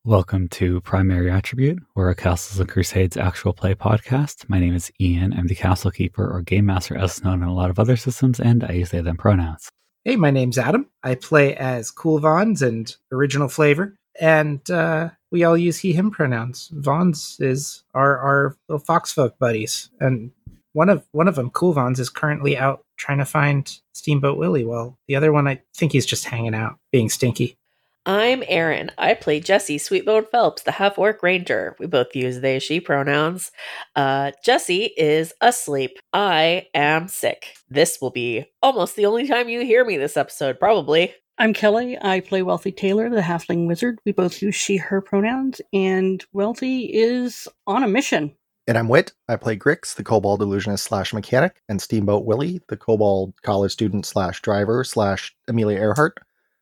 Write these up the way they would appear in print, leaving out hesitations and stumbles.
Welcome to Primary Attribute. We're a Castles and Crusades actual play podcast. My name is Ian. I'm the Castle Keeper or Game Master as known in a lot of other systems, and I use they, them pronouns. Hey, my name's Adam. I play as Cool Vons and Original Flavor, and we all use he, him pronouns. Vons is our little Foxfolk buddies, and one of them, Cool Vons, is currently out trying to find Steamboat Willie, while the other one, I think he's just hanging out, being stinky. I'm Erin. I play Jesse Sweetbone Phelps, the half-orc ranger. We both use they, she pronouns. Jesse is asleep. I am sick. This will be almost the only time you hear me this episode, probably. I'm Kelly. I play Wealthy Taylor, the halfling wizard. We both use she, her pronouns, and Wealthy is on a mission. And I'm Wit. I play Grix, the Kobold illusionist / mechanic, and Steamboat Willie, the Kobold college student / driver / Amelia Earhart.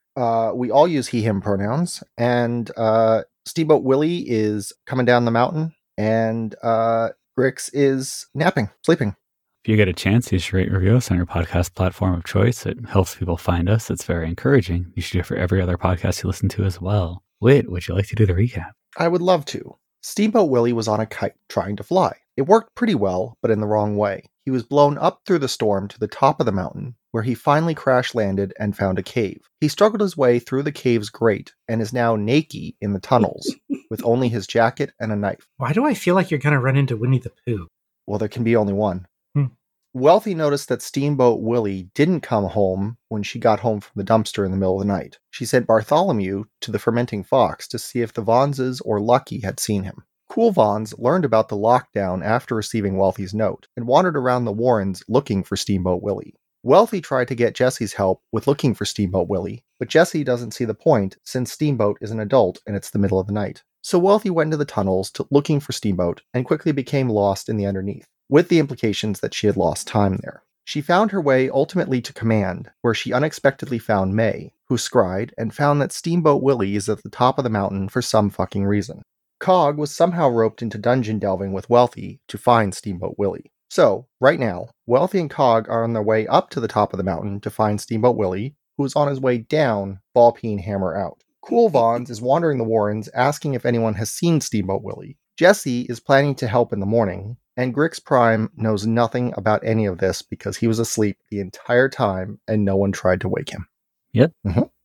We all use he, him pronouns, and Steamboat Willie is coming down the mountain, and Grix is napping, sleeping. If you get a chance, you should rate and review us on your podcast platform of choice. It helps people find us. It's very encouraging. You should do it for every other podcast you listen to as well. Wait, would you like to do the recap? I would love to. Steamboat Willie was on a kite trying to fly. It worked pretty well, but in the wrong way. He was blown up through the storm to the top of the mountain, where he finally crash-landed and found a cave. He struggled his way through the cave's grate and is now naked in the tunnels, with only his jacket and a knife. Why do I feel like you're going to run into Winnie the Pooh? Well, there can be only one. Wealthy noticed that Steamboat Willie didn't come home when she got home from the dumpster in the middle of the night. She sent Bartholomew to the Fermenting Fox to see if the Vonses or Lucky had seen him. Cool Vons learned about the lockdown after receiving Wealthy's note and wandered around the Warrens looking for Steamboat Willie. Wealthy tried to get Jesse's help with looking for Steamboat Willie, but Jesse doesn't see the point since Steamboat is an adult and it's the middle of the night. So Wealthy went into the tunnels looking for Steamboat and quickly became lost in the underneath, with the implications that she had lost time there. She found her way ultimately to Command, where she unexpectedly found May, who scried and found that Steamboat Willie is at the top of the mountain for some fucking reason. Cog was somehow roped into dungeon delving with Wealthy to find Steamboat Willie. So, right now, Wealthy and Cog are on their way up to the top of the mountain to find Steamboat Willie, who is on his way down, ball-peen hammer out. Cool Vons is wandering the Warrens asking if anyone has seen Steamboat Willie. Jesse is planning to help in the morning, and Grix Prime knows nothing about any of this because he was asleep the entire time and no one tried to wake him. Yep.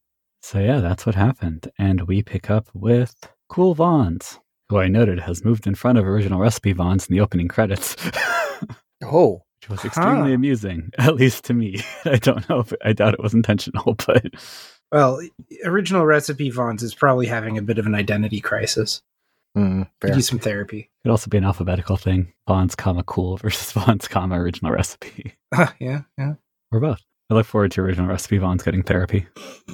So yeah, that's what happened. And we pick up with Cool Vons, who I noted has moved in front of Original Recipe Vons in the opening credits. Oh. Which was extremely amusing, at least to me. I don't know I doubt it was intentional, but... Well, Original Recipe Vons is probably having a bit of an identity crisis. Fair. Do some therapy. It could also be an alphabetical thing. Vons, cool versus Vons, original recipe. Yeah. Or both. I look forward to Original Recipe Vons getting therapy.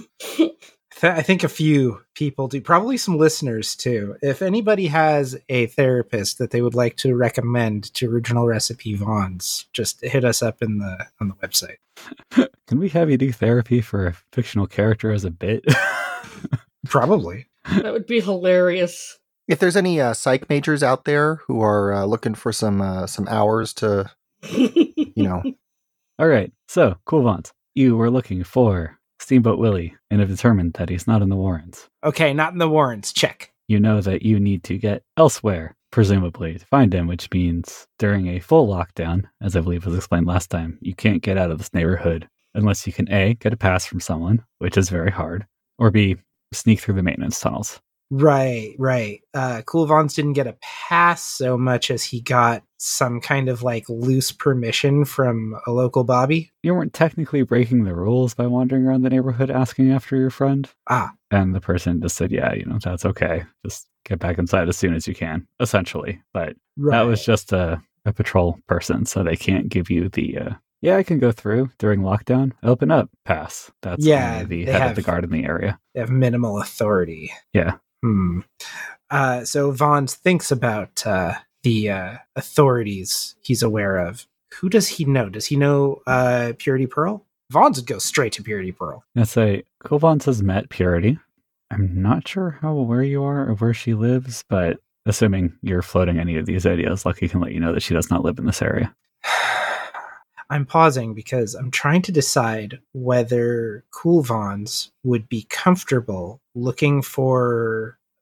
I think a few people do, probably some listeners too. If anybody has a therapist that they would like to recommend to Original Recipe Vons, just hit us up on the website. Can we have you do therapy for a fictional character as a bit? Probably. That would be hilarious. If there's any psych majors out there who are looking for some hours to, All right. So, Cool Vons, you were looking for Steamboat Willie and have determined that he's not in the Warrens. Okay, not in the Warrens. Check. You know that you need to get elsewhere, presumably, to find him, which means during a full lockdown, as I believe was explained last time, you can't get out of this neighborhood unless you can A, get a pass from someone, which is very hard, or B, sneak through the maintenance tunnels. Right. Cool Vons didn't get a pass so much as he got some kind of loose permission from a local Bobby. You weren't technically breaking the rules by wandering around the neighborhood asking after your friend. And the person just said, yeah, that's okay. Just get back inside as soon as you can, essentially. But That was just a patrol person, so they can't give you the, I can go through during lockdown, open up, pass. That's the head of the guard in the area. They have minimal authority. Yeah. So Vons thinks about the authorities he's aware of. Who does he know? Does he know Purity Pearl? Vons would go straight to Purity Pearl. I'd say Cool Vons has met Purity. I'm not sure how aware you are of where she lives, but assuming you're floating any of these ideas, Lucky can let you know that she does not live in this area. I'm pausing because I'm trying to decide whether Cool Vons would be comfortable looking for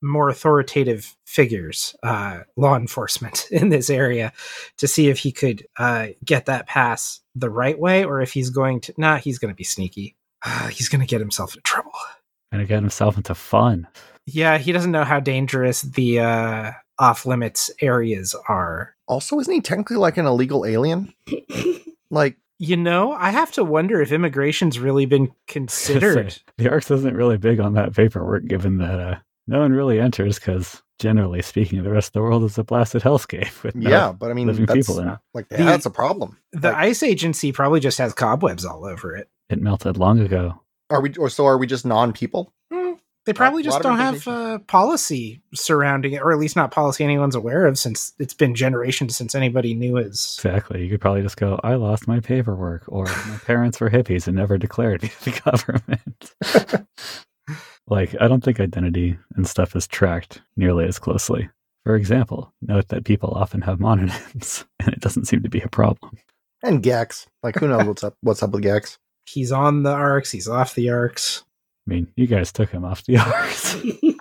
more authoritative figures, law enforcement in this area, to see if he could get that pass the right way, or if he's going to. He's going to be sneaky. He's going to get himself into trouble. Going to get himself into fun. Yeah, he doesn't know how dangerous the off-limits areas are. Also, isn't he technically like an illegal alien? Like, I have to wonder if immigration's really been considered. The ARX isn't really big on that paperwork, given that no one really enters, because generally speaking, the rest of the world is a blasted hellscape with but I mean, living people in it. Like, that's a problem. The ICE agency probably just has cobwebs all over it. It melted long ago. Are we just non-people? They probably just don't have policy surrounding it, or at least not policy anyone's aware of, since it's been generations since anybody knew his. Exactly. You could probably just go, I lost my paperwork, or my parents were hippies and never declared to the government. Like, I don't think identity and stuff is tracked nearly as closely. For example, note that people often have mononyms, and it doesn't seem to be a problem. And Gex. Like, who knows what's up with Gex? He's on the ARX, he's off the ARX. I mean, you guys took him off the ARX.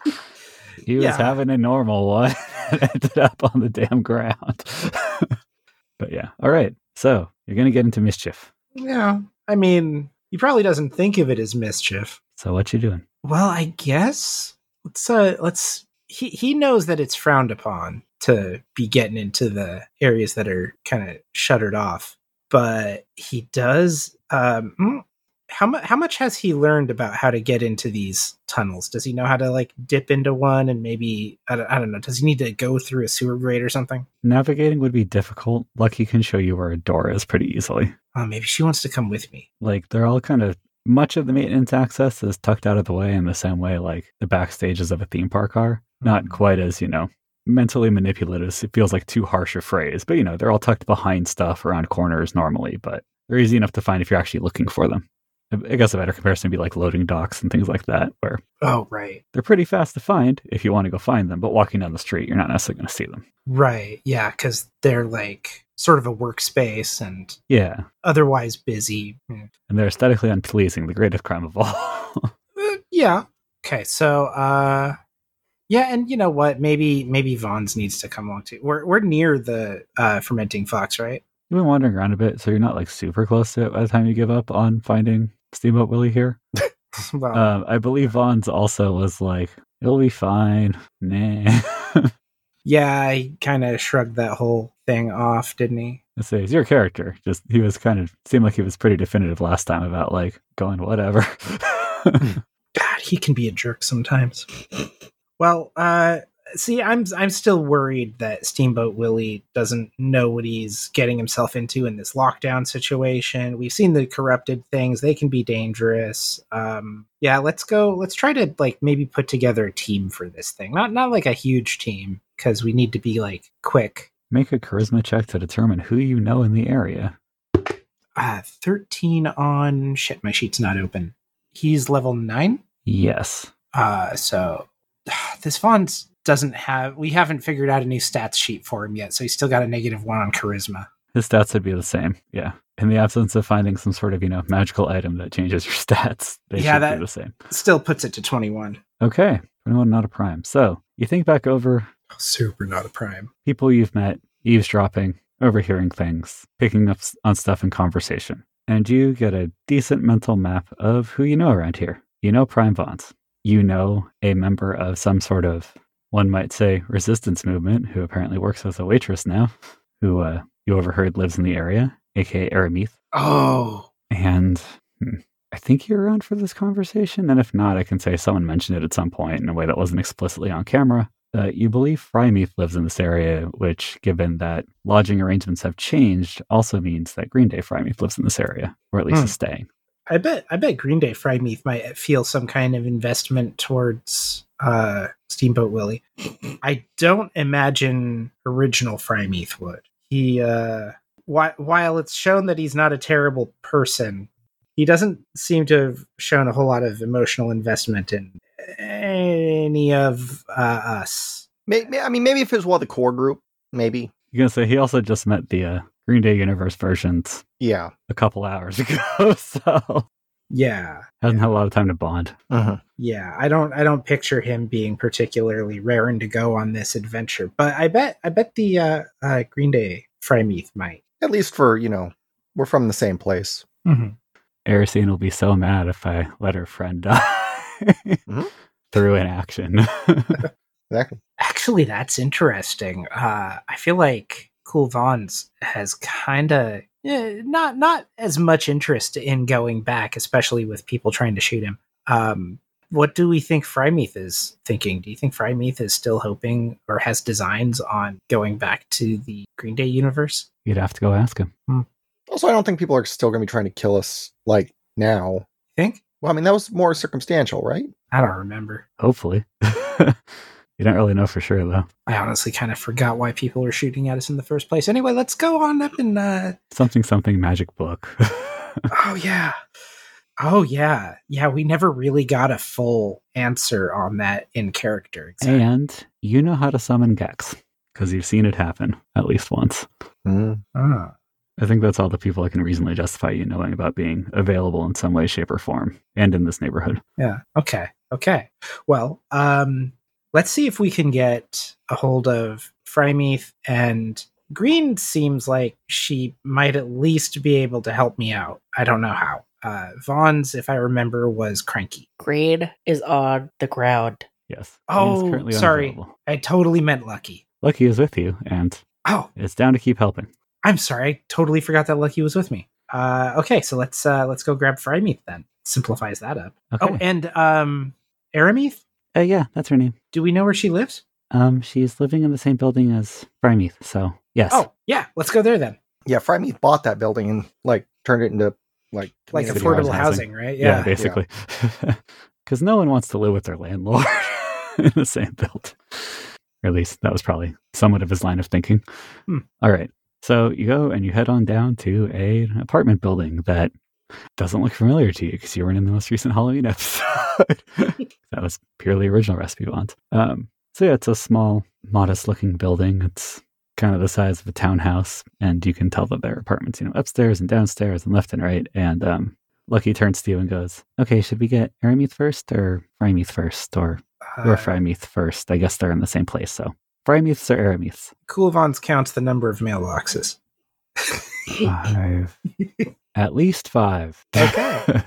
He was having a normal one and ended up on the damn ground. But yeah, all right. So you're going to get into mischief. Yeah, I mean, he probably doesn't think of it as mischief. So what you doing? Well, I guess let's. He knows that it's frowned upon to be getting into the areas that are kind of shuttered off, but he does. How much has he learned about how to get into these tunnels? Does he know how to like dip into one, and maybe I don't know? Does he need to go through a sewer grate or something? Navigating would be difficult. Lucky can show you where a door is pretty easily. Oh, maybe she wants to come with me. Like, they're all kind of, much of the maintenance access is tucked out of the way in the same way like the backstages of a theme park are. Not quite as, mentally manipulative. It feels like too harsh a phrase, but they're all tucked behind stuff around corners normally, but they're easy enough to find if you're actually looking for them. I guess a better comparison would be like loading docks and things like that, where right, they're pretty fast to find if you want to go find them, but walking down the street, you're not necessarily going to see them. Right, yeah, because they're like sort of a workspace and otherwise busy. And they're aesthetically unpleasing, the greatest crime of all. Yeah. Okay, so and you know what? Maybe Vons needs to come along too. We're near the fermenting fox, right? You've been wandering around a bit, so you're not like super close to it by the time you give up on finding Steamboat Willie here. Well, I believe Vons also was like, it'll be fine. Nah. Yeah, he kind of shrugged that whole thing off, didn't he? Let's say it's your character. Just he was seemed like he was pretty definitive last time about like going whatever. God, he can be a jerk sometimes. Well, see, I'm still worried that Steamboat Willie doesn't know what he's getting himself into in this lockdown situation. We've seen the corrupted things; they can be dangerous. Let's go. Let's try to like maybe put together a team for this thing. Not like a huge team, because we need to be like quick. Make a charisma check to determine who you know in the area. 13 on shit. My sheet's not open. He's level 9. Yes. So this Vons doesn't have. We haven't figured out a new stats sheet for him yet, so he's still got a -1 on charisma. His stats would be the same. Yeah. In the absence of finding some sort of magical item that changes your stats, they should be the same. Still puts it to 21. Okay, 21, not a prime. So you think back over. Super not a prime. People you've met, eavesdropping, overhearing things, picking up on stuff in conversation. And you get a decent mental map of who you know around here. You know Prime Vons. You know a member of some sort of, one might say, resistance movement, who apparently works as a waitress now, who you overheard lives in the area, aka Aramith. Oh. And I think you're around for this conversation, and if not, I can say someone mentioned it at some point in a way that wasn't explicitly on camera. You believe Frymeath lives in this area, which, given that lodging arrangements have changed, also means that Green Day Frymeath lives in this area, or at least is staying. I bet Green Day Frymeath might feel some kind of investment towards Steamboat Willie. I don't imagine original Frymeath would. He, while it's shown that he's not a terrible person, he doesn't seem to have shown a whole lot of emotional investment in any of us. Maybe if it was the core group, maybe. You're gonna say he also just met the Green Day Universe versions. Yeah, a couple hours ago. So Yeah. Hasn't had a lot of time to bond. Yeah, I don't picture him being particularly raring to go on this adventure, but I bet the Green Day Frymeath might. At least for, we're from the same place. Erisine will be so mad if I let her friend die through inaction. Exactly. Actually, that's interesting. I feel like Cool Vons has kind of not as much interest in going back, especially with people trying to shoot him. What do we think Frymeath is thinking? Do you think Frymeath is still hoping or has designs on going back to the Green Day universe? You'd have to go ask him. Also, I don't think people are still going to be trying to kill us, like, now. Think? Well, I mean, that was more circumstantial, right? I don't remember. Hopefully. You don't really know for sure, though. I honestly kind of forgot why people were shooting at us in the first place. Anyway, let's go on up and... Something magic book. Oh, yeah. Yeah, we never really got a full answer on that in character. Exactly. And you know how to summon Gex, because you've seen it happen at least once. I think that's all the people I can reasonably justify you knowing about being available in some way, shape, or form, and in this neighborhood. Yeah, okay. Well, let's see if we can get a hold of Frymeath, and Green seems like she might at least be able to help me out. I don't know how. Vaughn's, if I remember, was cranky. Green is on the ground. Yes. Oh, sorry. I totally meant Lucky. Lucky is with you, and it's down to keep helping. I'm sorry. I totally forgot that Lucky was with me. Okay, so let's go grab Frymeath then. Simplifies that up. Okay. Oh, and Arameath? Yeah, that's her name. Do we know where she lives? She's living in the same building as Frymeath, so yes. Oh, yeah, let's go there then. Yeah, Frymeath bought that building and turned it into like affordable housing, right? Yeah, basically. Because no one wants to live with their landlord in the same building. Or at least that was probably somewhat of his line of thinking. All right. So you go and you head on down to an apartment building that doesn't look familiar to you because you weren't in the most recent Halloween episode. That was purely original Recipe Bonds. So yeah, it's a small, modest-looking building. It's kind of the size of a townhouse, and you can tell that there are apartments, upstairs and downstairs and left and right. And Lucky turns to you and goes, "Okay, should we get Arameath first or Frymeath first, or Frymeath first? I guess they're in the same place, so Frymeaths or Arameaths?" Cool Vons counts the number of mailboxes. 5. At least 5. Okay.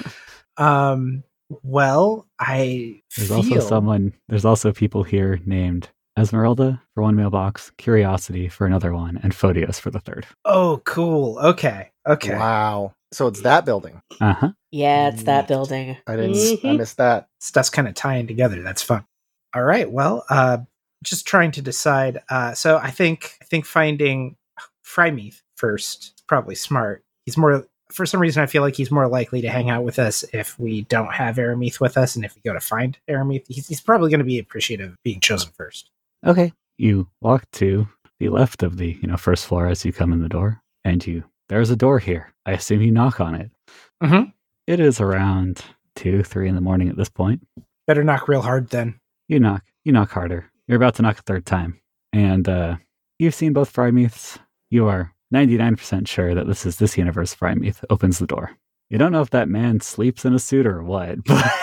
Well, There's also people here named Esmeralda for one mailbox, Curiosity for another one, and Photios for the third. Oh, cool. Okay. Wow. So it's that building. Yeah, it's that building. I missed that. Stuff's kind of tying together. That's fun. All right. Well, just trying to decide. So I think finding Frymeath first is probably smart. He's more, for some reason, I feel like he's more likely to hang out with us if we don't have Arameath with us, and if we go to find Arameath, he's probably going to be appreciative of being chosen first. Okay. You walk to the left of the first floor as you come in the door, and there's a door here. I assume you knock on it. It is around 2-3 in the morning at this point. Better knock real hard then. You knock harder. You're about to knock a third time, and you've seen both Frymeaths. You are 99% sure that this universe Frymeath opens the door. You don't know if that man sleeps in a suit or what, but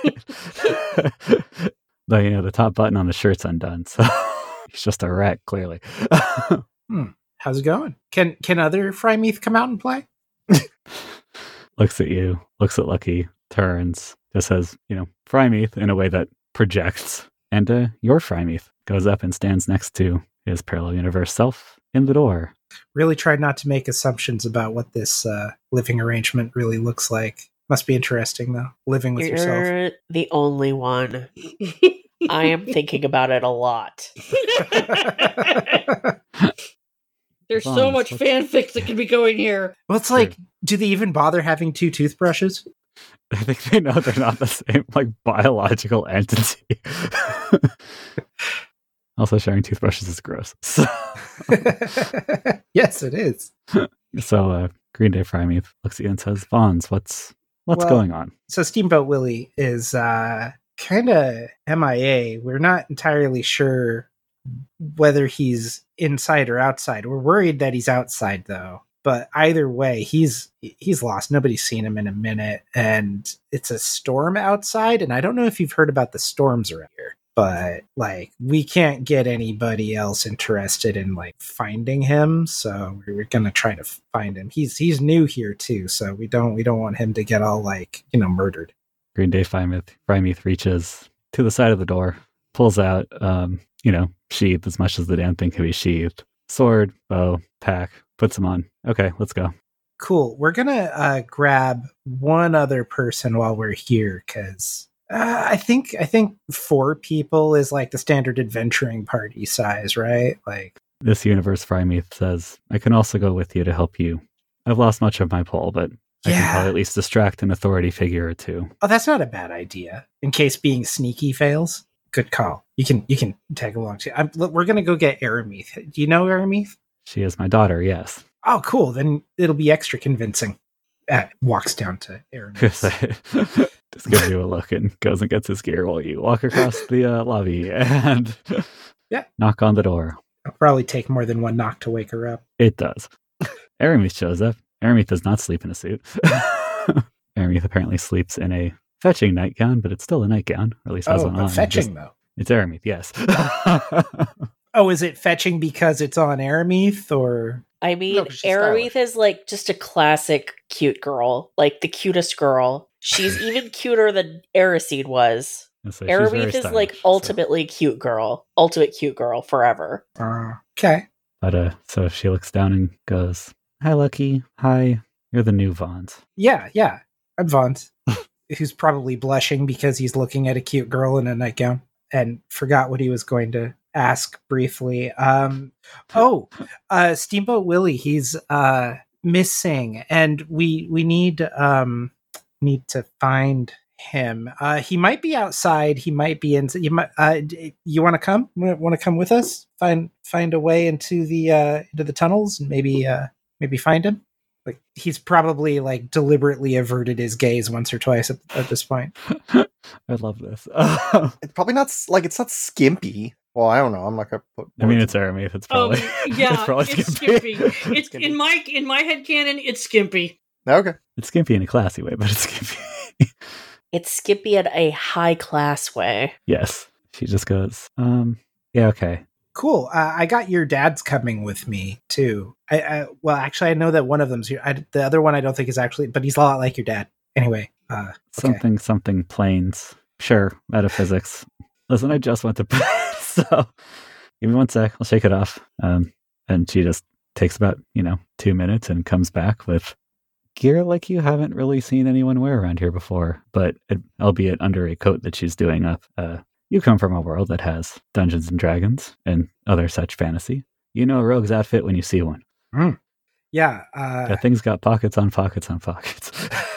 though the top button on the shirt's undone, so he's just a wreck, clearly. How's it going? Can other Frymeath come out and play? Looks at you, looks at Lucky, turns, just says, Frymeath in a way that projects, and your Frymeath goes up and stands next to his parallel universe self in the door. Really tried not to make assumptions about what this living arrangement really looks like. Must be interesting, though, living with yourself. You're the only one. I am thinking about it a lot. There's so much fanfic that could be going here. Well, it's like, do they even bother having 2 toothbrushes? I think they know they're not the same, biological entity. Also, sharing toothbrushes is gross. So. Yes, it is. So, Green Day Frymeath looks at you and says, "Vons, what's going on?" So, Steamboat Willie is kind of MIA. We're not entirely sure whether he's inside or outside. We're worried that he's outside, though. But either way, he's lost. Nobody's seen him in a minute, and it's a storm outside. And I don't know if you've heard about the storms around here, but like we can't get anybody else interested in like finding him. So we're gonna try to find him. He's new here too, so we don't want him to get all like murdered. Green Day Frymeath reaches to the side of the door, pulls out sheath as much as the damn thing can be sheathed. Sword, bow, pack, puts them on. Okay, let's go. Cool. We're gonna grab one other person while we're here, because I think 4 people is like the standard adventuring party size, right? Like this universe, Frymeath says, I can also go with you to help you. I've lost much of my pull, but I can probably at least distract an authority figure or two. Oh, that's not a bad idea. In case being sneaky fails. Good call. You can tag along too. We're gonna go get Arameath. Do you know Arameath? She is my daughter. Yes. Oh, cool. Then it'll be extra convincing. Walks down to Arameath. Just gives you a look and goes and gets his gear while you walk across the lobby and knock on the door. It'll probably take more than one knock to wake her up. It does. Arameath shows up. Arameath does not sleep in a suit. Arameath apparently sleeps in a fetching nightgown, but it's still a nightgown, or at least has one on. Fetching, though. It's Arameath, yes. Oh, is it fetching because it's on Arameath, or? I mean, Arameath is like just a classic cute girl, like the cutest girl. She's even cuter than Erisede was. Arameath is like ultimately cute girl, ultimate cute girl forever. Okay. But so she looks down and goes, "Hi, Lucky. Hi, you're the new Vons." Yeah, I'm Vons. Who's probably blushing because he's looking at a cute girl in a nightgown and forgot what he was going to ask briefly. Steamboat Willie, he's missing, and we need to find him. He might be outside. He might be in. You want to come? Want to come with us? Find a way into the tunnels and maybe find him. Like he's probably like deliberately averted his gaze once or twice at this point. I love this. It's probably not like it's not skimpy. Well, I don't know. I'm not gonna put. I mean, it's Arameath. It's probably it's skimpy. It's skimpy. in my headcanon. It's skimpy. Okay, it's skimpy in a classy way, but it's skimpy. It's skimpy in a high class way. Yes, she just goes. Yeah, okay. Cool. I got your dad's coming with me too. Well, actually, I know that one of them's here. The other one I don't think is actually, but he's a lot like your dad. Anyway, okay. Something planes. Sure, metaphysics. Listen, I just went to bed, so give me one sec. I'll shake it off. And she just takes about 2 minutes and comes back with gear like you haven't really seen anyone wear around here before, but albeit under a coat that she's doing up. You come from a world that has Dungeons and Dragons and other such fantasy. You know a rogue's outfit when you see one. Mm. Yeah. That thing's got pockets on pockets on pockets.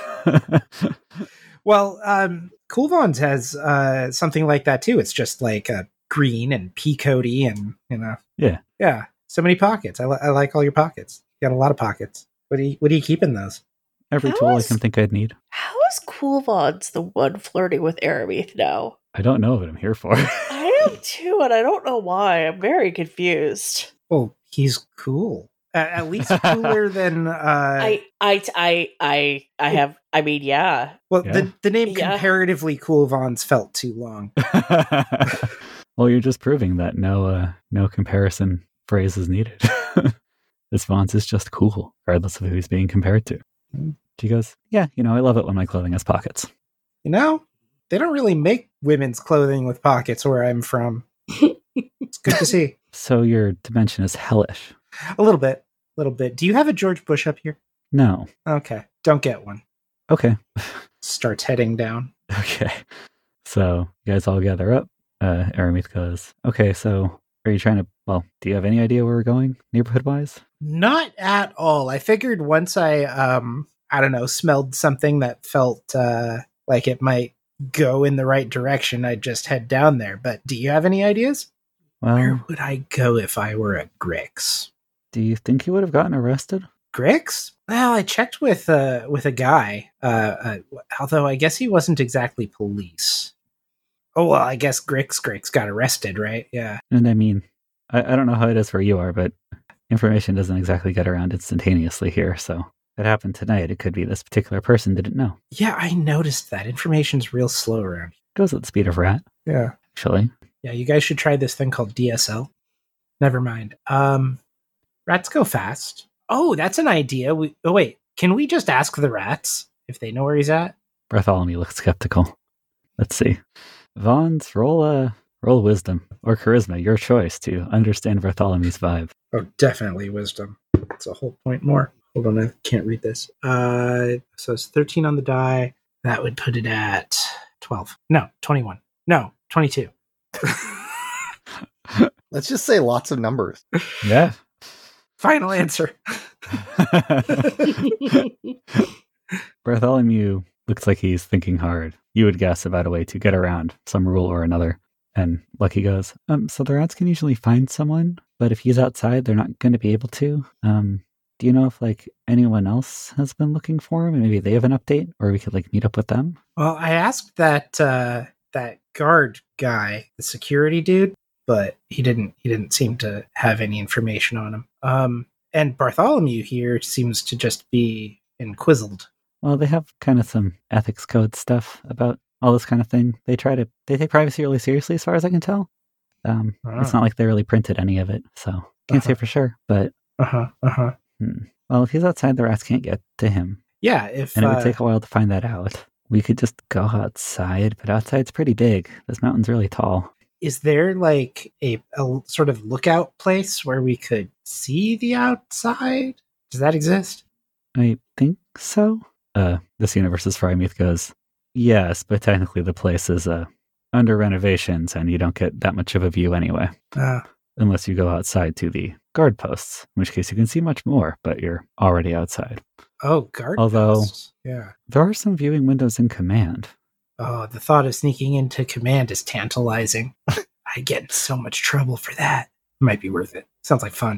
Well, Cool Vons has something like that too. It's just like green and peacoaty and, Yeah. So many pockets. I like all your pockets. You got a lot of pockets. What do you keep in those? Every tool I can think I'd need. How is Cool Vons the one flirting with Arameath now? I don't know what I'm here for. I am too, and I don't know why. I'm very confused. Well, he's cool. At least cooler than. I have. I mean, yeah. Well, yeah. The name comparatively Cool Vons felt too long. Well, you're just proving that no comparison phrase is needed. This Vons is just cool, regardless of who he's being compared to. She goes, "Yeah, I love it when my clothing has pockets." They don't really make women's clothing with pockets where I'm from. It's good to see. So your dimension is hellish. A little bit. Do you have a George Bush up here? No. Okay. Don't get one. Okay. Starts heading down. Okay. So you guys all gather up. Arameath goes, "Okay, so are you trying to, do you have any idea where we're going neighborhood-wise?" Not at all. I figured once I don't know, smelled something that felt like it might go in the right direction, I'd just head down there. But do you have any ideas? Well, where would I go if I were a Grix? Do you think you would have gotten arrested? Grix? Well, I checked with a guy, although I guess he wasn't exactly police. Oh, well, I guess Grix got arrested, right? Yeah. And I mean, I don't know how it is where you are, but information doesn't exactly get around instantaneously here, so if it happened tonight, it could be this particular person didn't know. Yeah, I noticed that. Information's real slow around. Goes at the speed of rat. Yeah. Actually. Yeah, you guys should try this thing called DSL. Never mind. Rats go fast. Oh, that's an idea. Wait, can we just ask the rats if they know where he's at? Bartholomew looks skeptical. Let's see. Vons, roll wisdom or charisma, your choice, to understand Bartholomew's vibe. Oh, definitely wisdom. It's a whole point more. Hold on, I can't read this. So it's 13 on the die. That would put it at 12. No, 21. No, 22. Let's just say lots of numbers. Yeah. Final answer. Bartholomew looks like he's thinking hard. You would guess about a way to get around some rule or another. And Lucky goes, so the rats can usually find someone, but if he's outside, they're not going to be able to. Do you know if anyone else has been looking for him and maybe they have an update, or we could meet up with them? Well, I asked that guard guy, the security dude, but he didn't seem to have any information on him. And Bartholomew here seems to just be inquizzled. Well, they have kind of some ethics code stuff about all this kind of thing. They take privacy really seriously, as far as I can tell. It's not like they really printed any of it, so can't say for sure. But well, if he's outside, the rats can't get to him. Yeah, and it would take a while to find that out. We could just go outside, but outside's pretty big. This mountain's really tall. Is there a sort of lookout place where we could see the outside? Does that exist? I think so. This Universe's Frymeath goes, yes, but technically the place is under renovations and you don't get that much of a view anyway. Unless you go outside to the guard posts, in which case you can see much more, but you're already outside. Oh, guard posts. Yeah. There are some viewing windows in command. Oh, the thought of sneaking into command is tantalizing. I get in so much trouble for that. Might be worth it. Sounds like fun.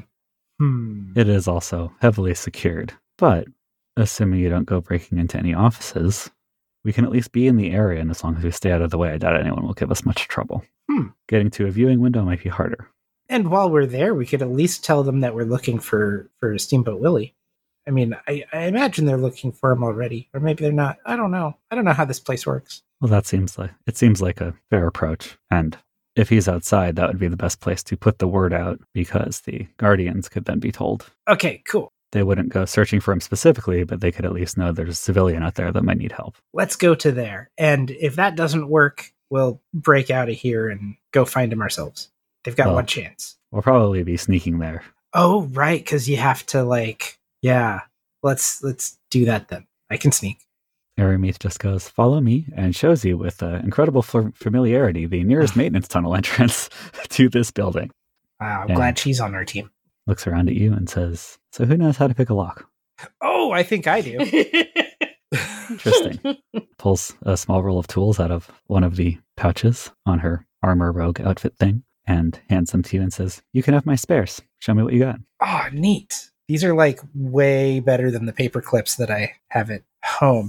It is also heavily secured, but assuming you don't go breaking into any offices, we can at least be in the area, and as long as we stay out of the way, I doubt anyone will give us much trouble. Getting to a viewing window might be harder. And while we're there, we could at least tell them that we're looking for Steamboat Willie. I mean, I imagine they're looking for him already, or maybe they're not. I don't know. I don't know how this place works. Well, it seems like a fair approach. And if he's outside, that would be the best place to put the word out, because the Guardians could then be told. Okay, cool. They wouldn't go searching for him specifically, but they could at least know there's a civilian out there that might need help. Let's go to there. And if that doesn't work, we'll break out of here and go find him ourselves. They've got one chance. We'll probably be sneaking there. Oh, right, because you have to yeah. Let's do that then. I can sneak. Arameath just goes, follow me, and shows you with incredible familiarity the nearest maintenance tunnel entrance to this building. I'm glad she's on our team. Looks around at you and says, so who knows how to pick a lock? Oh, I think I do. Interesting. Pulls a small roll of tools out of one of the pouches on her armor rogue outfit thing and hands them to you and says, you can have my spares. Show me what you got. Oh, neat. These are way better than the paper clips that I have at home.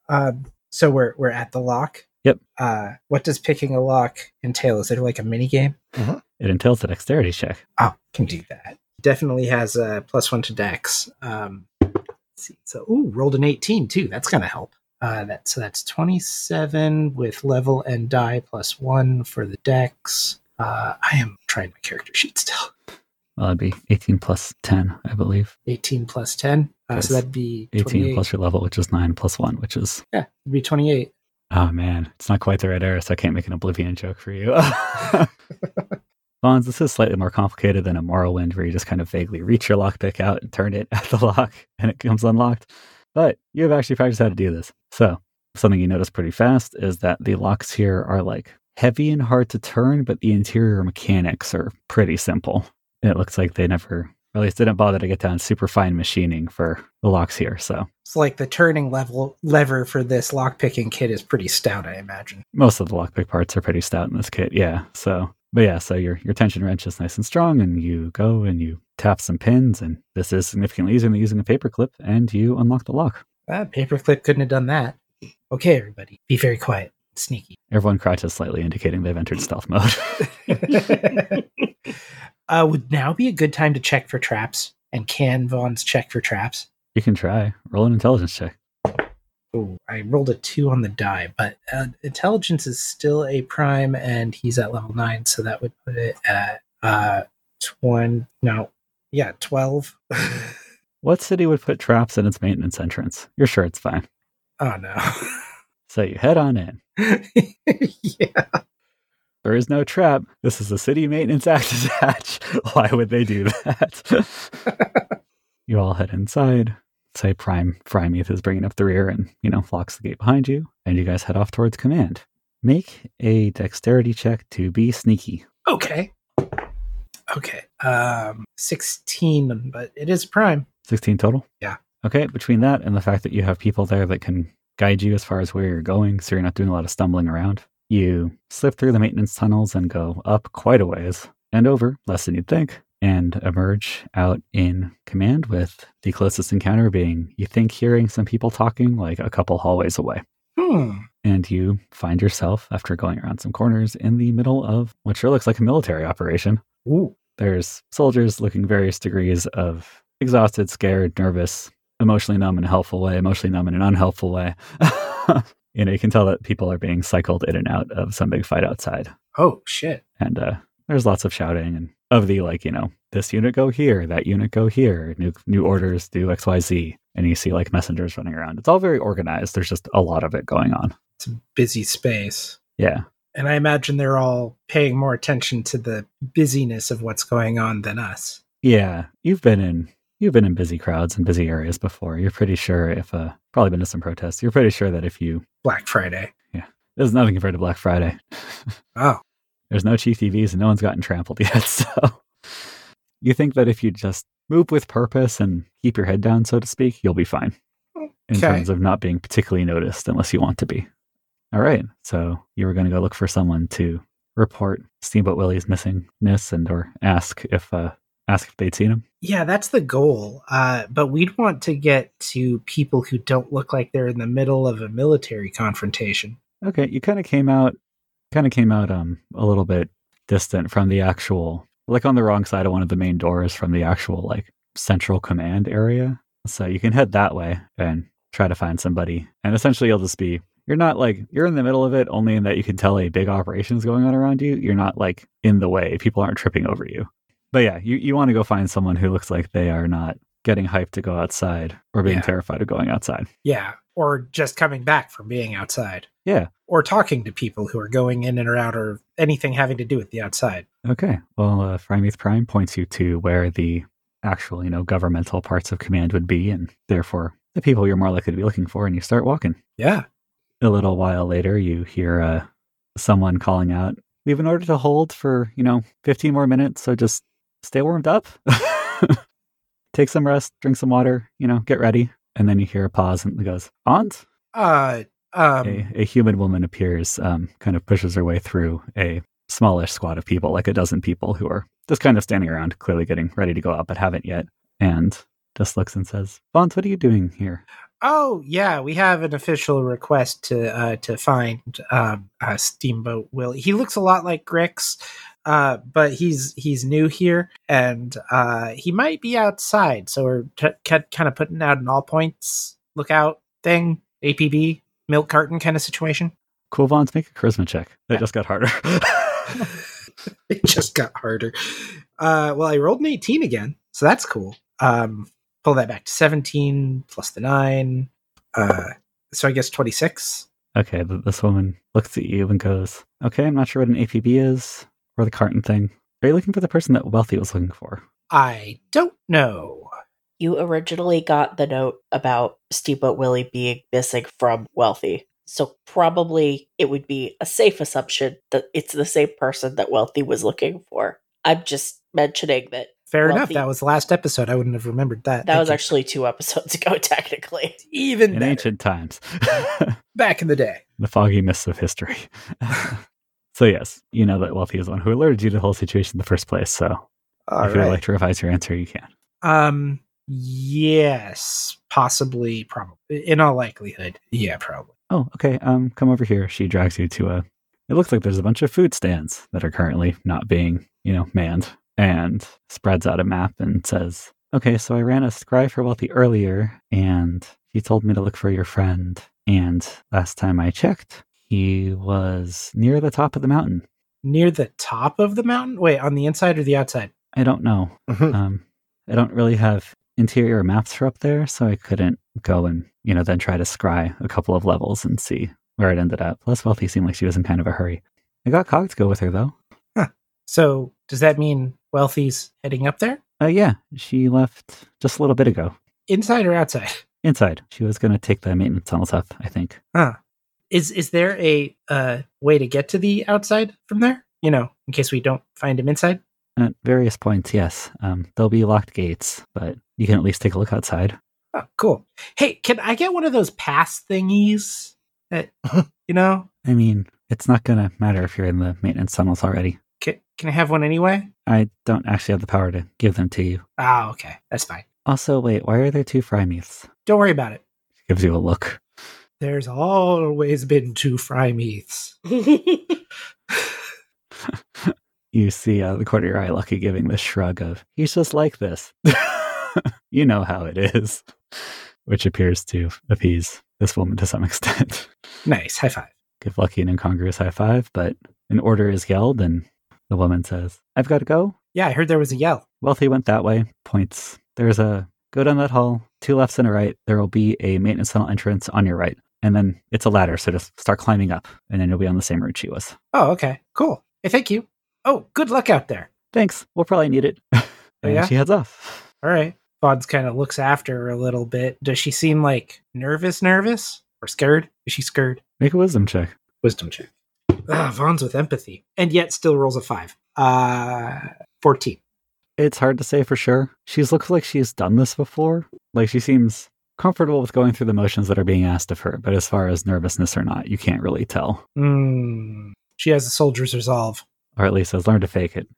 So we're at the lock. Yep. What does picking a lock entail? Is it like a mini game? Mm-hmm. It entails a dexterity check. Oh, can do that. Definitely has a +1 to dex. Let's see. So, rolled an 18 too. That's gonna help. That's 27 with level and die +1 for the dex. I am trying my character sheet still. Well, it'd be 18 plus 10, I believe. 18 plus 10. So that'd be 18 28. plus your level, which is 9 plus 1, which is... Yeah, it'd be 28. Oh, man. It's not quite the right era, so I can't make an Oblivion joke for you. Vons, this is slightly more complicated than a Morrowind, where you just kind of vaguely reach your lockpick out and turn it at the lock, and it comes unlocked. But you have actually practiced how to do this. So, something you notice pretty fast is that the locks here are heavy and hard to turn, but the interior mechanics are pretty simple. It looks like they never, or at least didn't bother to get down super fine machining for the locks here, so. It's like the turning lever for this lockpicking kit is pretty stout, I imagine. Most of the lockpick parts are pretty stout in this kit, yeah. So your tension wrench is nice and strong, and you go and you tap some pins, and this is significantly easier than using a paperclip, and you unlock the lock. Paperclip couldn't have done that. Okay, everybody, be very quiet. Sneaky. Everyone crouches slightly, indicating they've entered stealth mode. Would now be a good time to check for traps? And can Vaughn's check for traps? You can try. Roll an intelligence check. Oh, I rolled a 2 on the die, but intelligence is still a prime, and he's at level 9, so that would put it at 12. What city would put traps in its maintenance entrance? You're sure it's fine. Oh, no. So you head on in. Yeah. There is no trap. This is a city maintenance access hatch. Why would they do that? You all head inside. Say Prime Frymeath is bringing up the rear and, locks the gate behind you. And you guys head off towards command. Make a dexterity check to be sneaky. Okay. 16, but it is prime. 16 total? Yeah. Okay, between that and the fact that you have people there that can guide you as far as where you're going, so you're not doing a lot of stumbling around, you slip through the maintenance tunnels and go up quite a ways and over, less than you'd think, and emerge out in command with the closest encounter being, you think, hearing some people talking like a couple hallways away. And you find yourself, after going around some corners, in the middle of what sure looks like a military operation. Ooh. There's soldiers looking various degrees of exhausted, scared, nervous, emotionally numb in a helpful way, emotionally numb in an unhelpful way. You can tell that people are being cycled in and out of some big fight outside. Oh, shit. And there's lots of shouting and of the, this unit go here, that unit go here, new orders do XYZ. And you see, messengers running around. It's all very organized. There's just a lot of it going on. It's a busy space. Yeah. And I imagine they're all paying more attention to the busyness of what's going on than us. Yeah. You've been in busy crowds and busy areas before. You're pretty sure probably been to some protests. You're pretty sure that if you... Black Friday. Yeah. There's nothing compared to Black Friday. Oh. There's no chief EVs and no one's gotten trampled yet. So you think that if you just move with purpose and keep your head down, so to speak, you'll be fine. In terms of not being particularly noticed unless you want to be. All right. So you were going to go look for someone to report Steamboat Willie's missingness and or ask if they'd seen him. Yeah, that's the goal. But we'd want to get to people who don't look like they're in the middle of a military confrontation. Okay, you kind of came out a little bit distant from the actual, on the wrong side of one of the main doors from the actual central command area. So you can head that way and try to find somebody. And essentially you'll just be, you're not you're in the middle of it, only in that you can tell a big operation is going on around you. You're not in the way. People aren't tripping over you. But yeah, you want to go find someone who looks like they are not getting hyped to go outside or being terrified of going outside. Yeah. Or just coming back from being outside. Yeah. Or talking to people who are going in and out or anything having to do with the outside. Okay. Well, Frymeath Prime points you to where the actual, governmental parts of command would be, and therefore the people you're more likely to be looking for, and you start walking. Yeah. A little while later, you hear someone calling out, "We have an order to hold for, 15 more minutes, so just stay warmed up. Take some rest, drink some water, get ready." And then you hear a pause and it goes, "Aunt?" A human woman appears, kind of pushes her way through a smallish squad of people, like a dozen people who are just kind of standing around, clearly getting ready to go out, but haven't yet. And just looks and says, "Vaughn, what are you doing here?" "Oh, yeah, we have an official request to find Steamboat Willie. He looks a lot like Grix, but he's new here, and he might be outside, so we're kind of putting out an all points lookout thing, APB, milk carton kind of situation." Cool, Vaughns, make a charisma check. That just got harder. It just got harder. Well, I rolled an 18 again, so that's cool. Pull that back to 17 plus the 9. So I guess 26. Okay, this woman looks at you and goes, "Okay, I'm not sure what an APB is, or the carton thing. Are you looking for the person that Wealthy was looking for?" "I don't know." You originally got the note about Steamboat Willie being missing from Wealthy. So probably it would be a safe assumption that it's the same person that Wealthy was looking for. I'm just mentioning that. Fair enough. That was last episode. I wouldn't have remembered that. That was actually 2 episodes ago, technically. Even in better. Ancient times. Back in the day. The foggy mists of history. So yes, you know that Wealthy is the one who alerted you to the whole situation in the first place. So if you'd like to revise your answer, you can. Yes, possibly, probably. In all likelihood, yeah, probably. Oh, okay. Come over here. She drags you to it looks like there's a bunch of food stands that are currently not being, manned. and spreads out a map and says, okay, so I ran a scry for Wealthy earlier, and he told me to look for your friend. And last time I checked, he was near the top of the mountain. Near the top of the mountain? Wait, on the inside or the outside? I don't know. I don't really have interior maps for up there, so I couldn't go and, then try to scry a couple of levels and see where it ended up. Plus, Wealthy seemed like she was in kind of a hurry. I got Cog to go with her, though. Huh. So, does that mean Wealthy's heading up there? Yeah, she left just a little bit ago. Inside or outside? Inside. She was going to take the maintenance tunnels up, I think. Huh. Is there a way to get to the outside from there? In case we don't find him inside? At various points, yes. There'll be locked gates, but you can at least take a look outside. Oh, cool. Hey, can I get one of those pass thingies? That, I mean, it's not going to matter if you're in the maintenance tunnels already. Can I have one anyway? I don't actually have the power to give them to you. Oh, okay. That's fine. Also, wait, why are there 2 Frymeaths? Don't worry about it. Gives you a look. There's always been 2 Frymeaths. You see the corner of your eye Lucky giving this shrug of, he's just like this. You know how it is. Which appears to appease this woman to some extent. Nice. High five. Give Lucky an incongruous high five, but an order is yelled and the woman says, I've got to go. Yeah, I heard there was a yell. Wealthy went that way, points. There's go down that hall, 2 lefts and a right. There will be a maintenance tunnel entrance on your right. And then it's a ladder, so just start climbing up, and then you'll be on the same route she was. Oh, okay. Cool. Hey, thank you. Oh, good luck out there. Thanks. We'll probably need it. And she heads off. All right. Vons kind of looks after her a little bit. Does she seem like nervous? Or scared? Is she scared? Make a wisdom check. Wisdom check. Vons with empathy. And yet still rolls a 5. 14. It's hard to say for sure. She looks like she's done this before. Like, she seems comfortable with going through the motions that are being asked of her. But as far as nervousness or not, you can't really tell. She has a soldier's resolve. Or at least has learned to fake it.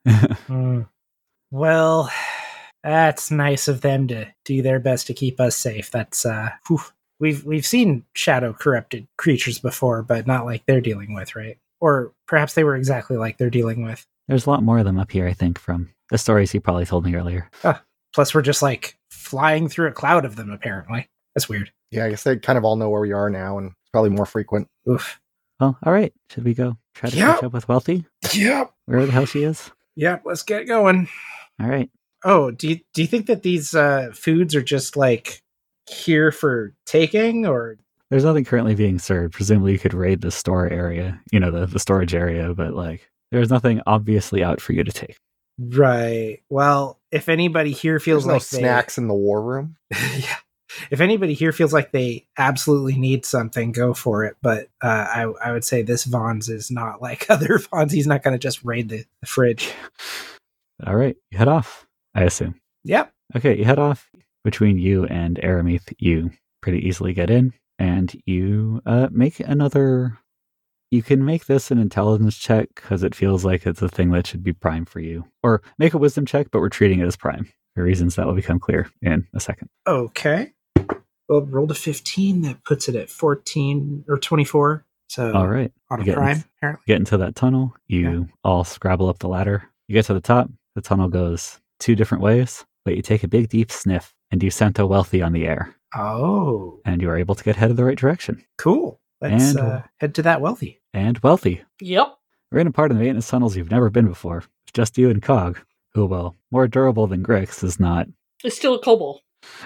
Well, that's nice of them to do their best to keep us safe. That's, We've seen shadow corrupted creatures before, but not like they're dealing with, right? Or perhaps they were exactly like they're dealing with. There's a lot more of them up here, I think, from the stories he probably told me earlier. Plus, we're just like flying through a cloud of them, apparently. That's weird. Yeah, I guess they kind of all know where we are now, and it's probably more frequent. Oof. Well, all right. Should we go try to catch up with Wealthy? Yep. Where the hell she is? Yep, let's get going. All right. Oh, do you think that these foods are just like here for taking, or? There's nothing currently being served. Presumably you could raid the store area, the storage area, but like there's nothing obviously out for you to take. Right. Well, if anybody here feels There's like no snacks in the war room. Yeah. If anybody here feels like they absolutely need something, go for it. But I would say this Vons is not like other Vons. He's not going to just raid the fridge. All right. You head off, I assume. Yep. Okay. You head off. Between you and Arameath, you pretty easily get in. And you make another... You can make this an intelligence check because it feels like it's a thing that should be prime for you. Or make a wisdom check, but we're treating it as prime. For reasons that will become clear in a second. Okay. Well, rolled a 15. That puts it at 14 or 24. So all right. On a prime, apparently. Get into that tunnel. You all scrabble up the ladder. You get to the top. The tunnel goes 2 different ways, but you take a big, deep sniff and you scent a Wealthy on the air. Oh. And you are able to get headed the right direction. Cool. Let's head to that Wealthy. And Wealthy. Yep. We're in a part of the maintenance tunnels you've never been before. It's just you and Cog, who, well, more durable than Grix, is not. It's still a kobold.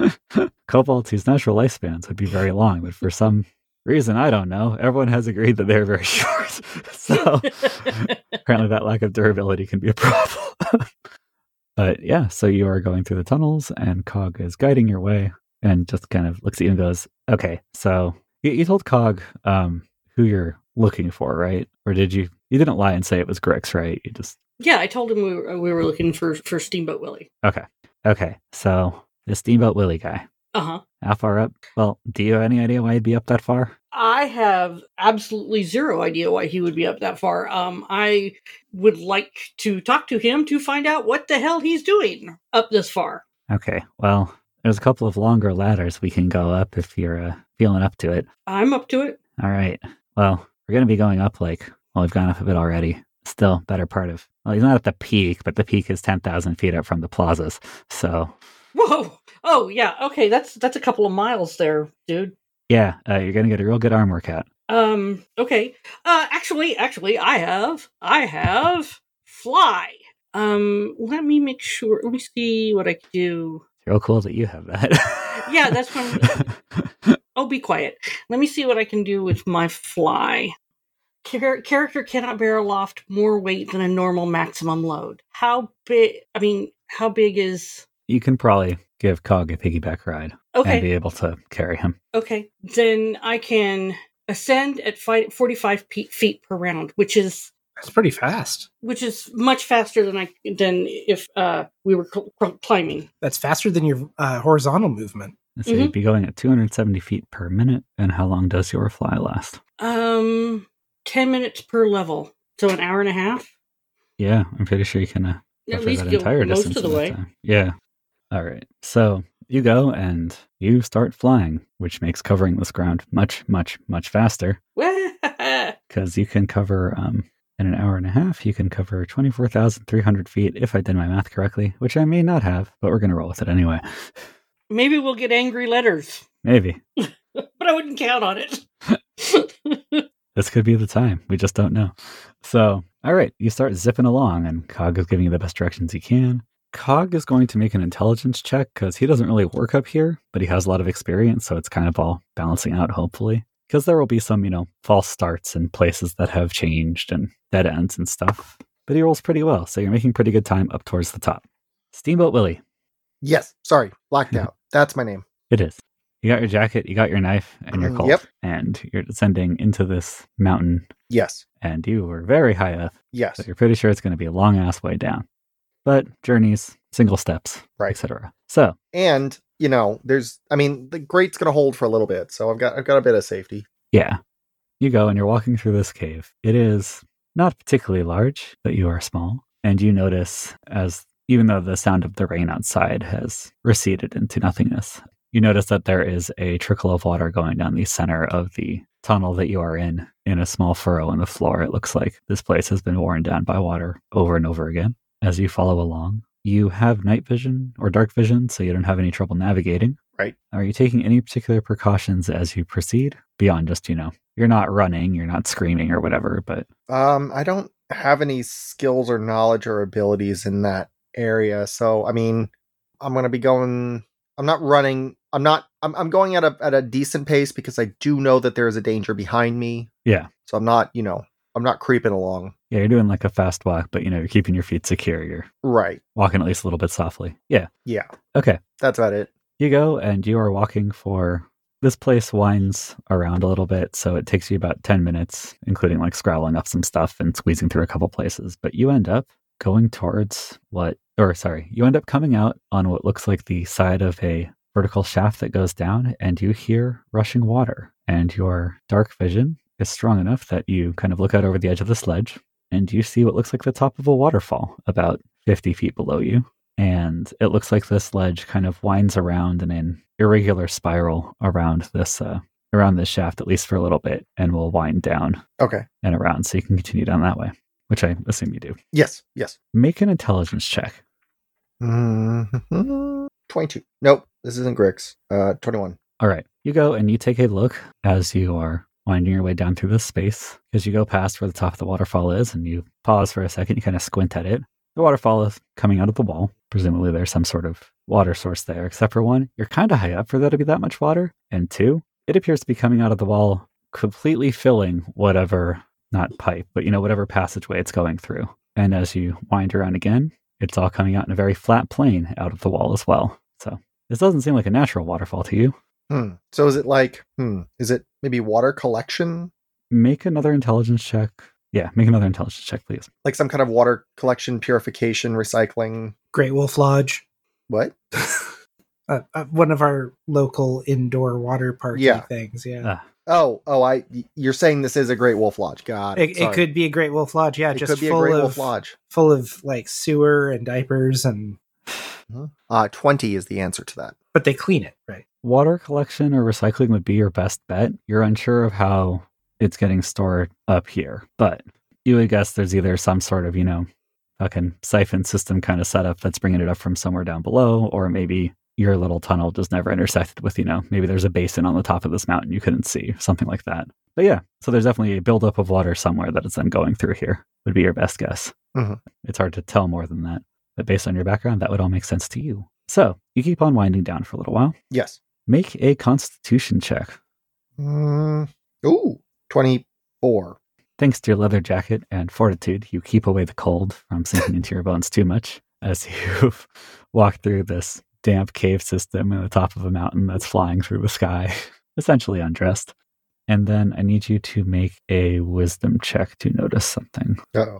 Kobolds whose natural lifespans would be very long, but for some reason, I don't know, everyone has agreed that they're very short. So apparently that lack of durability can be a problem. But yeah, so you are going through the tunnels and Cog is guiding your way and just kind of looks at you and goes, okay, so you told Cog who you're looking for, right? Or did you didn't lie and say it was Grix, right? You just... Yeah, I told him we were looking for Steamboat Willie. Okay, so the Steamboat Willie guy. Uh-huh. How far up? Well, do you have any idea why he'd be up that far? I have absolutely zero idea why he would be up that far. I would like to talk to him to find out what the hell he's doing up this far. Okay, well, there's a couple of longer ladders we can go up if you're feeling up to it. I'm up to it. All right. Well, we're going to be going up we've gone up a bit already. Still, better part of Well, he's not at the peak, but the peak is 10,000 feet up from the plazas. So. Whoa! Oh, yeah. Okay, that's a couple of miles there, dude. Yeah, you're gonna get a real good arm workout. Okay. Actually, I have fly. Let me make sure. Let me see what I can do. It's real cool that you have that. Yeah, that's when. Oh, be quiet. Let me see what I can do with my fly. Character cannot bear aloft more weight than a normal maximum load. How big? I mean, how big is? You can probably give Cog a piggyback ride. Okay. And be able to carry him. Okay, then I can ascend at 45 feet per round, which is that's pretty fast. Which is much faster than if we were climbing. That's faster than your horizontal movement. So you'd be going at 270 feet per minute. And how long does your fly last? 10 minutes per level, so an hour and a half. Yeah, I'm pretty sure you can at least that entire most distance of the way. Yeah. All right. So you go and you start flying, which makes covering this ground much, much, much faster. Because you can cover, in an hour and a half, you can cover 24,300 feet, if I did my math correctly, which I may not have, but we're going to roll with it anyway. Maybe we'll get angry letters. Maybe. But I wouldn't count on it. This could be the time. We just don't know. So, all right, you start zipping along, and Cog is giving you the best directions he can. Cog is going to make an intelligence check because he doesn't really work up here, but he has a lot of experience, so it's kind of all balancing out, hopefully. Because there will be some, false starts and places that have changed and dead ends and stuff. But he rolls pretty well, so you're making pretty good time up towards the top. Steamboat Willie. Yes, sorry, blacked out. That's my name. It is. You got your jacket, you got your knife, and your Colt. Yep. And you're descending into this mountain. Yes. And you were very high up. Yes. So you're pretty sure it's going to be a long-ass way down. But journeys, single steps, right, etc. So. And, the grate's going to hold for a little bit, so I've got a bit of safety. Yeah. You go and you're walking through this cave. It is not particularly large, but you are small. And you notice even though the sound of the rain outside has receded into nothingness, you notice that there is a trickle of water going down the center of the tunnel that you are in a small furrow in the floor. It looks like this place has been worn down by water over and over again. As you follow along, you have night vision or dark vision, so you don't have any trouble navigating. Right. Are you taking any particular precautions as you proceed? Beyond just, you're not running, you're not screaming or whatever, but... I don't have any skills or knowledge or abilities in that area, so, I'm going to be going... I'm not running. I'm going at a decent pace because I do know that there is a danger behind me. Yeah. So I'm not creeping along. Yeah, you're doing like a fast walk, but you're keeping your feet secure. You're right. Walking at least a little bit softly. Yeah. Yeah. Okay. That's about it. You go and you are walking this place winds around a little bit, so it takes you about 10 minutes, including like scrolling up some stuff and squeezing through a couple places. But you end up going towards you end up coming out on what looks like the side of a vertical shaft that goes down, and you hear rushing water. And your dark vision is strong enough that you kind of look out over the edge of the sledge, and you see what looks like the top of a waterfall about 50 feet below you. And it looks like this ledge kind of winds around in an irregular spiral around this shaft, at least for a little bit, and will wind down. Okay. And around, so you can continue down that way, which I assume you do. Yes. Make an intelligence check. 22. Nope, this isn't Grix. 21. All right. You go and you take a look as you are winding your way down through this space, because you go past where the top of the waterfall is, and you pause for a second, you kind of squint at it. The waterfall is coming out of the wall. Presumably there's some sort of water source there, except for one, you're kind of high up for there to be that much water, and two, it appears to be coming out of the wall, completely filling whatever, not pipe, but whatever passageway it's going through. And as you wind around again, it's all coming out in a very flat plane out of the wall as well. So this doesn't seem like a natural waterfall to you. So is it is it maybe water collection? Make another intelligence check. Yeah, make another intelligence check, please. Like some kind of water collection, purification, recycling. Great Wolf Lodge. What? One of our local indoor water park things. Yeah. You're saying this is a Great Wolf Lodge. God, it could be a Great Wolf Lodge. Yeah, it just could be a Great Wolf Lodge, full of like sewer and diapers and. 20 is the answer to that. But they clean it, right? Water collection or recycling would be your best bet. You're unsure of how it's getting stored up here, but you would guess there's either some sort of fucking siphon system kind of setup that's bringing it up from somewhere down below, or maybe your little tunnel just never intersected with, maybe there's a basin on the top of this mountain you couldn't see, something like that. But yeah, so there's definitely a buildup of water somewhere that it's then going through here, would be your best guess. Mm-hmm. It's hard to tell more than that, but based on your background, that would all make sense to you. So you keep on winding down for a little while. Yes. Make a constitution check. Ooh, 24. Thanks to your leather jacket and fortitude, you keep away the cold from sinking into your bones too much as you walk through this damp cave system in the top of a mountain that's flying through the sky, essentially undressed. And then I need you to make a wisdom check to notice something.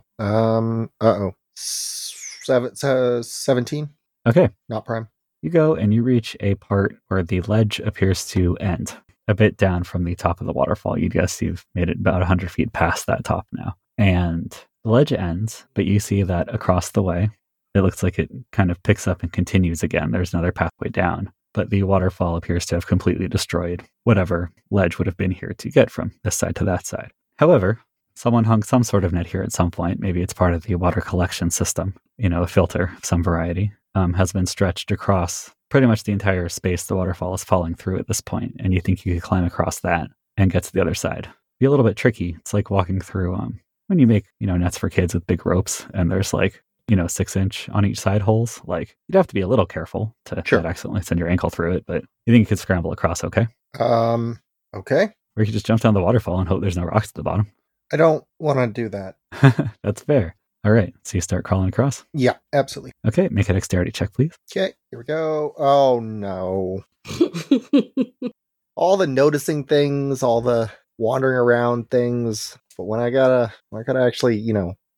17. Okay. Not prime. You go and you reach a part where the ledge appears to end a bit down from the top of the waterfall. You'd guess you've made it about 100 feet past that top now. And the ledge ends, but you see that across the way, it looks like it kind of picks up and continues again. There's another pathway down, but the waterfall appears to have completely destroyed whatever ledge would have been here to get from this side to that side. However, someone hung some sort of net here at some point. Maybe it's part of the water collection system, a filter of some variety, has been stretched across pretty much the entire space the waterfall is falling through at this point, and you think you could climb across that and get to the other side. Be a little bit tricky. It's like walking through when you make nets for kids with big ropes, and there's 6-inch on each side holes. Like, you'd have to be a little careful to not accidentally send your ankle through it, but you think you could scramble across okay? Okay. Or you could just jump down the waterfall and hope there's no rocks at the bottom. I don't want to do that. That's fair. All right, so you start crawling across? Yeah, absolutely. Okay, make a dexterity check, please. Okay, here we go. Oh, no. All the noticing things, all the wandering around things, but when I gotta actually,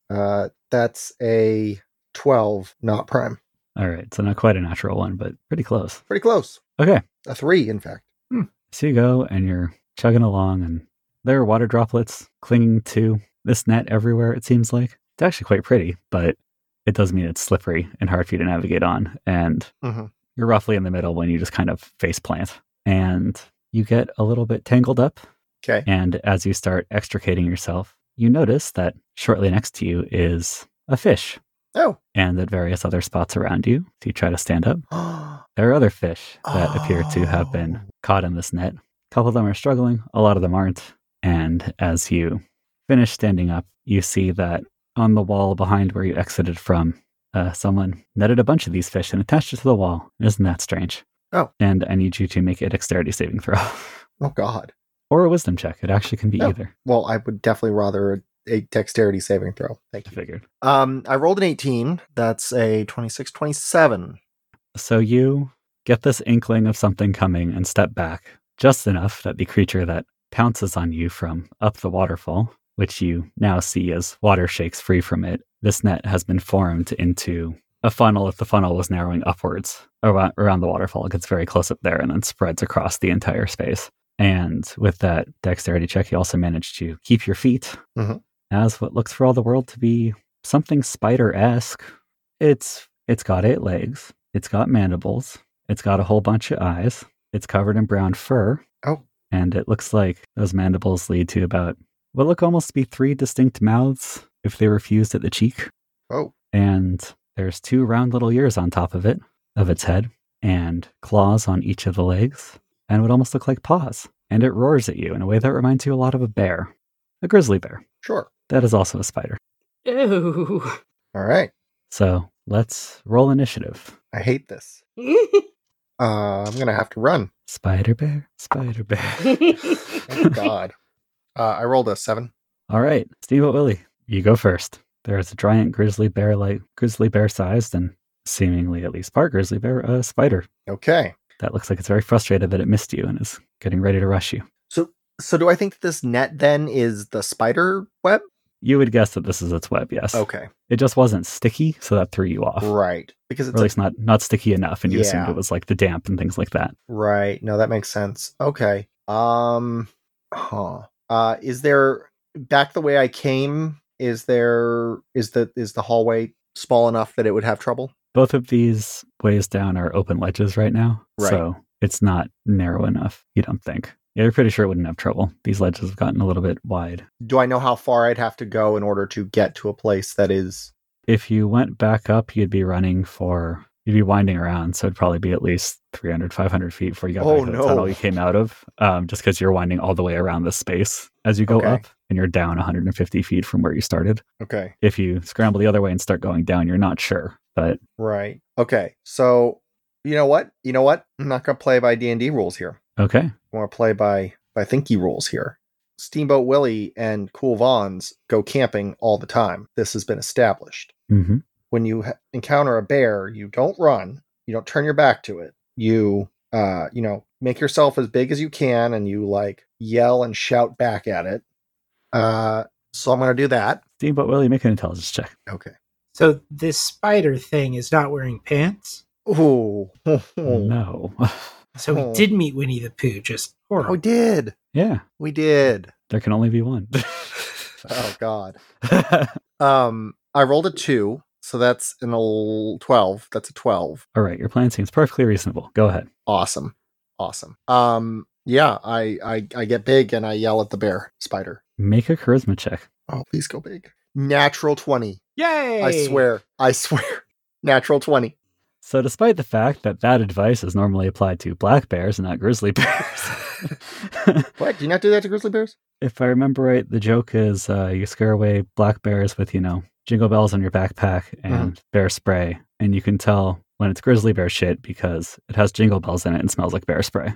that's a 12, not prime. All right, so not quite a natural one, but pretty close. Pretty close. Okay. A 3, in fact. So you go and you're chugging along, and there are water droplets clinging to this net everywhere, it seems like. It's actually quite pretty, but it does mean it's slippery and hard for you to navigate on. And you're roughly in the middle when you just kind of face plant. And you get a little bit tangled up. Okay. And as you start extricating yourself, you notice that shortly next to you is a fish. Oh. And at various other spots around you, so you try to stand up. There are other fish that appear to have been caught in this net. A couple of them are struggling, a lot of them aren't. And as you finish standing up, you see that on the wall behind where you exited from, someone netted a bunch of these fish and attached it to the wall. Isn't that strange? Oh. And I need you to make a dexterity saving throw. Oh, God. Or a wisdom check. It actually can be either. Well, I would definitely rather a dexterity saving throw. Thank you. I figured. I rolled an 18. That's a 26, 27. So you get this inkling of something coming and step back just enough that the creature that pounces on you from up the waterfall, which you now see as water shakes free from it, this net has been formed into a funnel. If the funnel was narrowing upwards around the waterfall, it gets very close up there and then spreads across the entire space. And with that dexterity check, you also managed to keep your feet as what looks for all the world to be something spider-esque. It's got 8 legs. It's got mandibles. It's got a whole bunch of eyes. It's covered in brown fur. Oh. And it looks like those mandibles lead to about what look almost to be 3 distinct mouths if they were fused at the cheek. Oh. And there's 2 round little ears on top of its head, and claws on each of the legs, and what almost look like paws. And it roars at you in a way that reminds you a lot of a bear. A grizzly bear. Sure. That is also a spider. Ew. All right. So let's roll initiative. I hate this. I'm going to have to run. Spider bear, spider bear. Oh, God. I rolled a 7. All right. Steamboat Willie, you go first. There's a giant grizzly bear sized and seemingly at least part grizzly bear, spider. Okay. That looks like it's very frustrated that it missed you and is getting ready to rush you. So do I think this net then is the spider web? You would guess that this is its web, yes. Okay. It just wasn't sticky, so that threw you off. Right. Because it's or at least not sticky enough, and you assumed it was like the damp and things like that. Right. No, that makes sense. Okay. Is there, back the way I came, is the hallway small enough that it would have trouble? Both of these ways down are open ledges right now. Right. So it's not narrow enough, you don't think. Yeah, you're pretty sure it wouldn't have trouble. These ledges have gotten a little bit wide. Do I know how far I'd have to go in order to get to a place that is If you went back up, you'd be winding around, so it'd probably be at least 300, 500 feet before you got back to the tunnel you came out of, just because you're winding all the way around the space as you go up, and you're down 150 feet from where you started. Okay. If you scramble the other way and start going down, you're not sure, but... Right. Okay, so you know what? I'm not going to play by D&D rules here. Okay. I want to play by Thinky rules here. Steamboat Willie and Cool Vons go camping all the time. This has been established. Mm-hmm. When you encounter a bear, you don't run. You don't turn your back to it. You, make yourself as big as you can, and you yell and shout back at it. So I'm going to do that. Steamboat Willie, make an intelligence check. Okay. So this spider thing is not wearing pants? Ooh. No. So we did meet Winnie the Pooh, just horrible. We did. Yeah. We did. There can only be one. Oh, God. I rolled a 2, so that's an 12. That's a 12. All right, your plan seems perfectly reasonable. Go ahead. Awesome. Yeah, I get big and I yell at the bear spider. Make a charisma check. Oh, please go big. Natural 20. Yay! I swear. Natural 20. So despite the fact that advice is normally applied to black bears and not grizzly bears. What? Do you not do that to grizzly bears? If I remember right, the joke is you scare away black bears with, jingle bells on your backpack and bear spray. And you can tell when it's grizzly bear shit because it has jingle bells in it and smells like bear spray.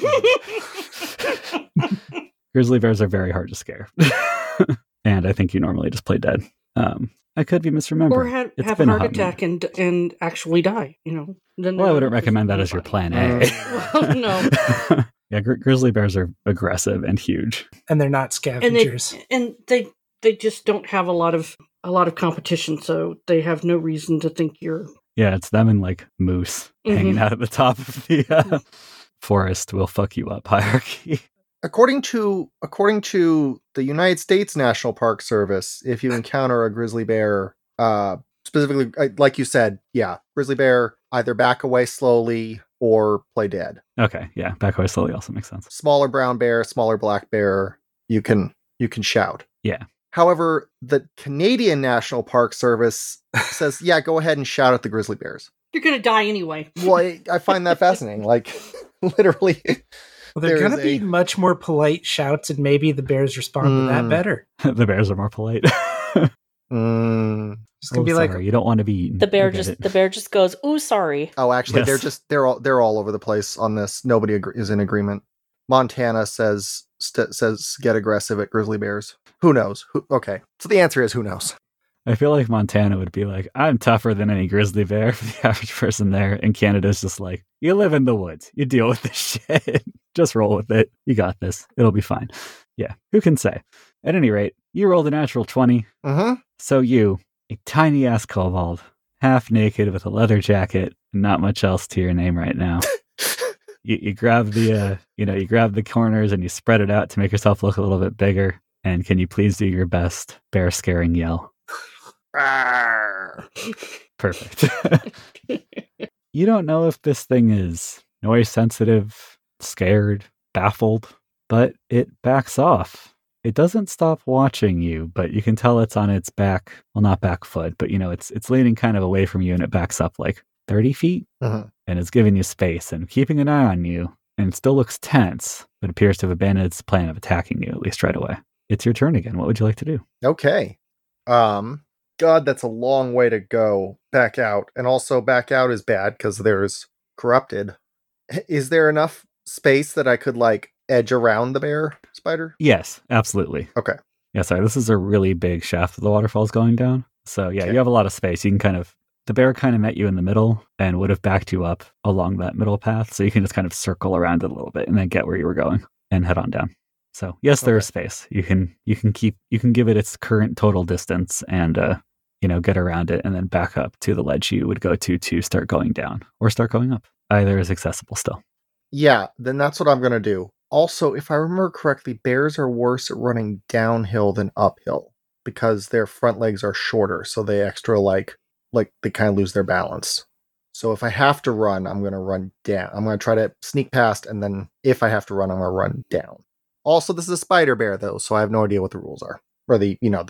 Grizzly bears are very hard to scare. And I think you normally just play dead. I could be misremembering. Or have a heart attack and actually die, Then well, I wouldn't recommend that as your plan A. Well, no. Yeah, grizzly bears are aggressive and huge. And they're not scavengers. And they just don't have a lot of competition, so they have no reason to think you're... Yeah, it's them and moose hanging out at the top of the forest will fuck you up hierarchy. According to the United States National Park Service, if you encounter a grizzly bear, specifically, like you said, grizzly bear, either back away slowly or play dead. Okay, yeah, back away slowly also makes sense. Smaller brown bear, smaller black bear, you can shout. Yeah. However, the Canadian National Park Service says, go ahead and shout at the grizzly bears. You're going to die anyway. Well, I find that fascinating. Literally... Well, they're going to be much more polite shouts, and maybe the bears respond to that better. The bears are more polite. It's going to be sorry, you don't want to be eaten. The bear just goes, "Ooh, sorry." Oh, actually, Yes. they're all over the place on this. Nobody is in agreement. Montana says get aggressive at grizzly bears. Who knows? Okay, so the answer is who knows. I feel like Montana would be like, I'm tougher than any grizzly bear for the average person there. And Canada's just like, you live in the woods. You deal with this shit. Just roll with it. You got this. It'll be fine. Yeah, who can say? At any rate, you rolled a natural 20. Mm-hmm. So you, a tiny-ass kobold, half naked with a leather jacket, and not much else to your name right now. You grab the, you grab the corners and you spread it out to make yourself look a little bit bigger. And can you please do your best bear scaring yell? Perfect. You don't know if this thing is noise sensitive, scared, baffled, but it backs off. It doesn't stop watching you, but you can tell it's on its back, well, not back foot, but it's leaning kind of away from you, and it backs up 30 feet and it's giving you space and keeping an eye on you, and it still looks tense, but appears to have abandoned its plan of attacking you, at least right away. It's your turn again. What would you like to do? Okay. God, that's a long way to go back out. And also back out is bad because there's corrupted. Is there enough space that I could edge around the bear spider? Yes, absolutely. Okay. Yeah, sorry. This is a really big shaft that the waterfall's going down. So yeah, Okay. You have a lot of space. You can the bear kind of met you in the middle and would have backed you up along that middle path. So you can just kind of circle around it a little bit and then get where you were going and head on down. So yes, there is space. You can give it its current total distance and, get around it and then back up to the ledge you would go to start going down or start going up. Either is accessible still. Yeah, then that's what I'm going to do. Also, if I remember correctly, bears are worse at running downhill than uphill because their front legs are shorter. So they extra they kind of lose their balance. So if I have to run, I'm going to run down. I'm going to try to sneak past. And then if I have to run, I'm going to run down. Also, this is a spider bear though. So I have no idea what the rules are or the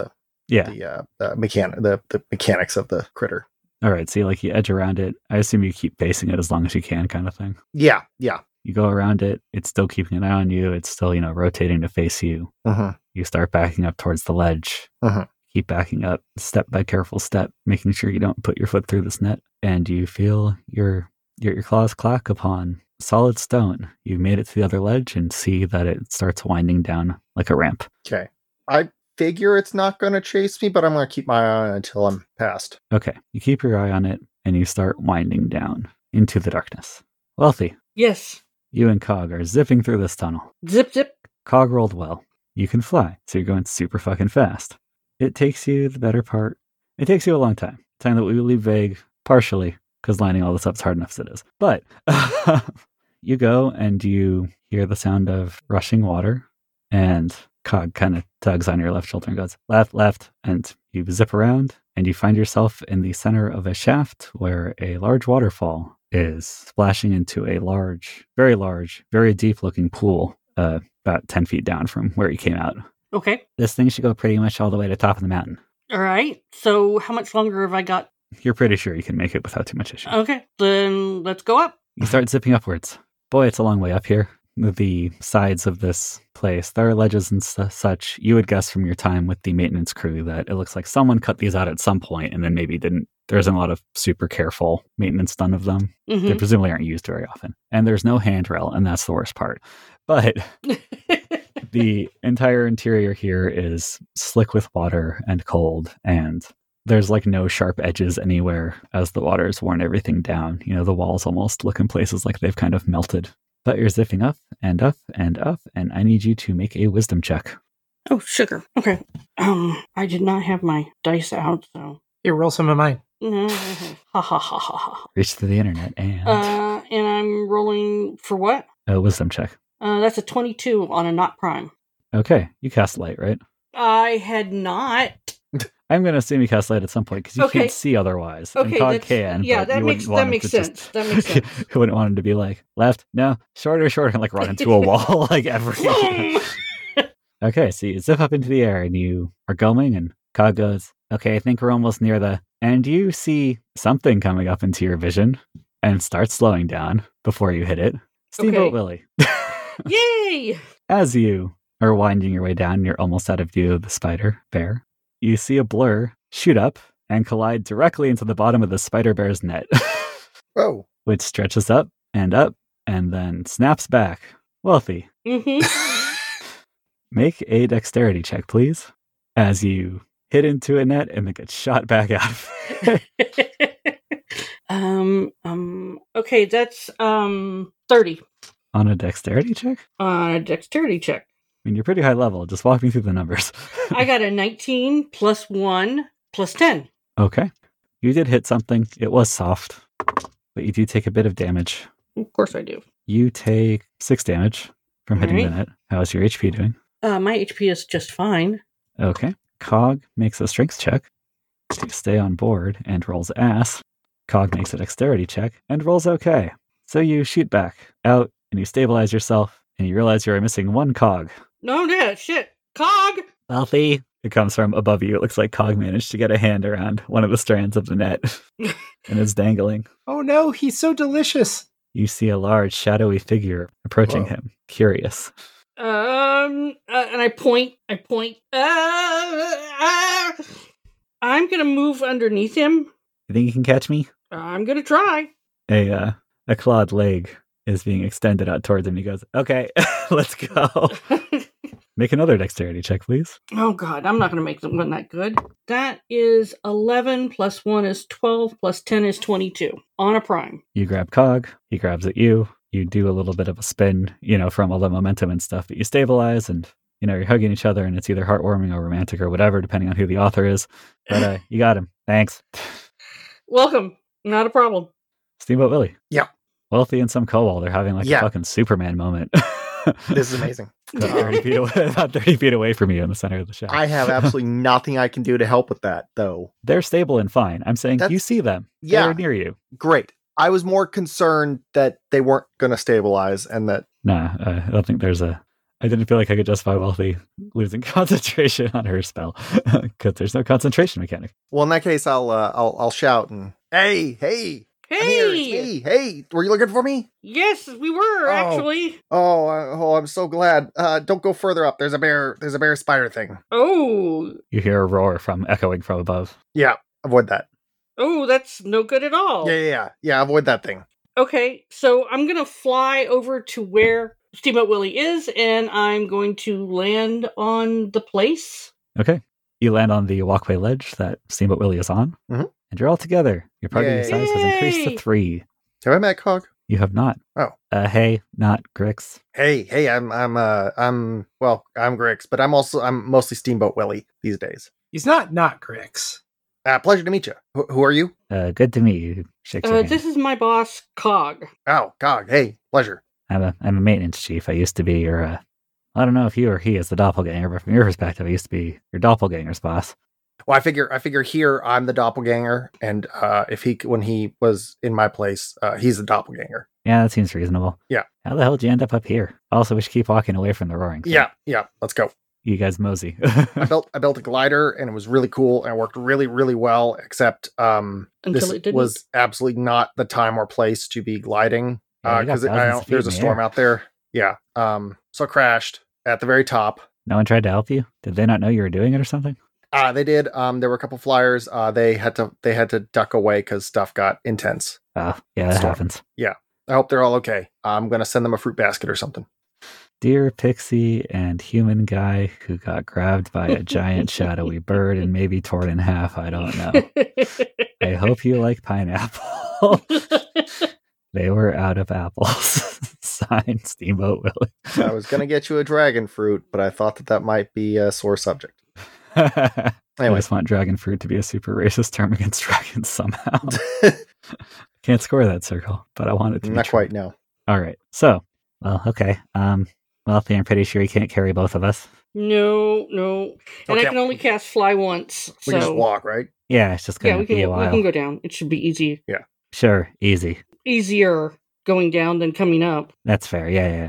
the mechanics of the critter. All right, so you edge around it. I assume you keep facing it as long as you can, kind of thing. Yeah. You go around it. It's still keeping an eye on you. It's still, rotating to face you. You start backing up towards the ledge. Keep backing up, step by careful step, making sure you don't put your foot through this net. And you feel your claws clack upon solid stone. You've made it to the other ledge and see that it starts winding down like a ramp. Okay. I figure it's not going to chase me, but I'm going to keep my eye on it until I'm past. Okay. You keep your eye on it and you start winding down into the darkness. Wealthy. Yes. You and Cog are zipping through this tunnel. Zip, zip. Cog rolled well. You can fly, so you're going super fucking fast. It takes you it takes you a long time. Time that we will leave vague, partially, because lining all this up is hard enough as it is. But you go and you hear the sound of rushing water, and Cog kind of tugs on your left shoulder and goes, left, left, and you zip around, and you find yourself in the center of a shaft where a large waterfall is splashing into a large, very deep-looking pool about 10 feet down from where you came out. Okay. This thing should go pretty much all the way to the top of the mountain. All right. So how much longer have I got? You're pretty sure you can make it without too much issue. Okay. Then let's go up. You start zipping upwards. Boy, it's a long way up here. The sides of this place, there are ledges and such. You would guess from your time with the maintenance crew that it looks like someone cut these out at some point and then maybe didn't. There isn't a lot of super careful maintenance done of them. They presumably aren't used very often. And there's no handrail, and that's the worst part. But the entire interior here is slick with water and cold, and there's no sharp edges anywhere as the water's worn everything down. The walls almost look in places like they've kind of melted. But you're zipping up and up and up, and I need you to make a wisdom check. Oh, sugar. Okay. I did not have my dice out, so... Here, roll some of mine. Ha ha ha ha ha. Reach to the internet and... and I'm rolling for what? A wisdom check. That's a 22 on a not prime. Okay, you cast light, right? I had not. I'm going to assume you cast light at some point because you can't see otherwise. Okay, and Cog can. Yeah, that makes sense. That makes sense. You wouldn't want him to be left, no, shorter, and run into a wall every. Okay, so you zip up into the air and you are going, and Cog goes, okay, I think we're almost near and you see something coming up into your vision and start slowing down before you hit it. Steamboat Willie. Yay! As you are winding your way down, you're almost out of view of the spider bear. You see a blur shoot up and collide directly into the bottom of the spider bear's net. Whoa. Which stretches up and then snaps back. Wealthy. Make a dexterity check, please, as you hit into a net and then get shot back out. Okay, that's 30. On a dexterity check? On a dexterity check. I mean, you're pretty high level. Just walk me through the numbers. I got a 19 plus 1 plus 10. Okay. You did hit something. It was soft, but you do take a bit of damage. Of course I do. You take 6 damage from hitting the net. How's your HP doing? My HP is just fine. Okay. Cog makes a strength check to stay on board and rolls ass. Cog makes a dexterity check and rolls okay. So you shoot back out and you stabilize yourself and you realize you're missing one cog. No, yeah, shit. Cog! Wealthy. It comes from above you. It looks like Cog managed to get a hand around one of the strands of the net and is dangling. Oh no, he's so delicious. You see a large, shadowy figure approaching him, curious. And I point. I'm gonna move underneath him. You think you can catch me? I'm gonna try. A clawed leg is being extended out towards him. He goes, okay, let's go. Make another dexterity check, please. Oh, God, I'm not going to make one that good. That is 11 plus 1 is 12 plus 10 is 22 on a prime. You grab Cog. He grabs at you. You do a little bit of a spin, from all the momentum and stuff, but you stabilize and, you're hugging each other and it's either heartwarming or romantic or whatever, depending on who the author is. But you got him. Thanks. Welcome. Not a problem. Steamboat Willie. Yeah. Wealthy and some kobold. They're having a fucking Superman moment. This is amazing. About 30 feet away from you in the center of the shaft. I have absolutely nothing I can do to help with that, though. They're stable and fine. I'm saying you see them. Yeah. They're near you. Great. I was more concerned that they weren't going to stabilize and that... Nah, I don't think there's a I didn't feel like I could justify Wealthy losing concentration on her spell because there's no concentration mechanic. Well, in that case, I'll shout and hey, I'm here, it's me. Hey, were you looking for me? Yes, we were actually. I'm so glad. Don't go further up. There's a bear spider thing. Oh, you hear a roar echoing from above. Yeah, avoid that. Oh, that's no good at all. Yeah. Avoid that thing. Okay, so I'm gonna fly over to where Steamboat Willie is, and I'm going to land on the place. Okay. You land on the walkway ledge that Steamboat Willie is on, and you're all together. Your party size has increased to 3. Have I met Cog? You have not. Oh. Hey, not Grix. Hey, I'm Grix, but I'm mostly Steamboat Willie these days. He's not Grix. Pleasure to meet you. Who are you? Good to meet you. Shakes your hand. This is my boss, Cog. Oh, Cog. Hey, pleasure. I'm a maintenance chief. I used to be your, I don't know if you or he is the doppelganger, but from your perspective, I used to be your doppelganger's boss. Well, I figure here I'm the doppelganger, and when he was in my place, he's the doppelganger. Yeah, that seems reasonable. Yeah. How the hell did you end up here? Also, we should keep walking away from the roaring. So. Yeah. Let's go. You guys mosey. I built a glider, and it was really cool, and it worked really, really well. Except this was absolutely not the time or place to be gliding because there's a storm out there. Yeah. So I crashed at the very top. No one tried to help you? Did they not know you were doing it or something? They did. There were a couple flyers. They had to duck away because stuff got intense. Oh, yeah, that happens. Yeah. I hope they're all okay. I'm going to send them a fruit basket or something. Dear pixie and human guy who got grabbed by a giant shadowy bird and maybe torn in half, I don't know. I hope you like pineapple. They were out of apples. Signed, Steamboat Willie. I was going to get you a dragon fruit, but I thought that might be a sore subject. Anyway. I just want dragon fruit to be a super racist term against dragons somehow. Can't score that circle, but I want it to be not true. Quite, no. All right. So, well, okay. Wealthy, I'm pretty sure you can't carry both of us. No. And I can only cast fly once. We can just walk, right? Yeah, it's just going to be a while. We can go down. It should be easy. Yeah. Sure, easy. Easier going down than coming up. That's fair. Yeah.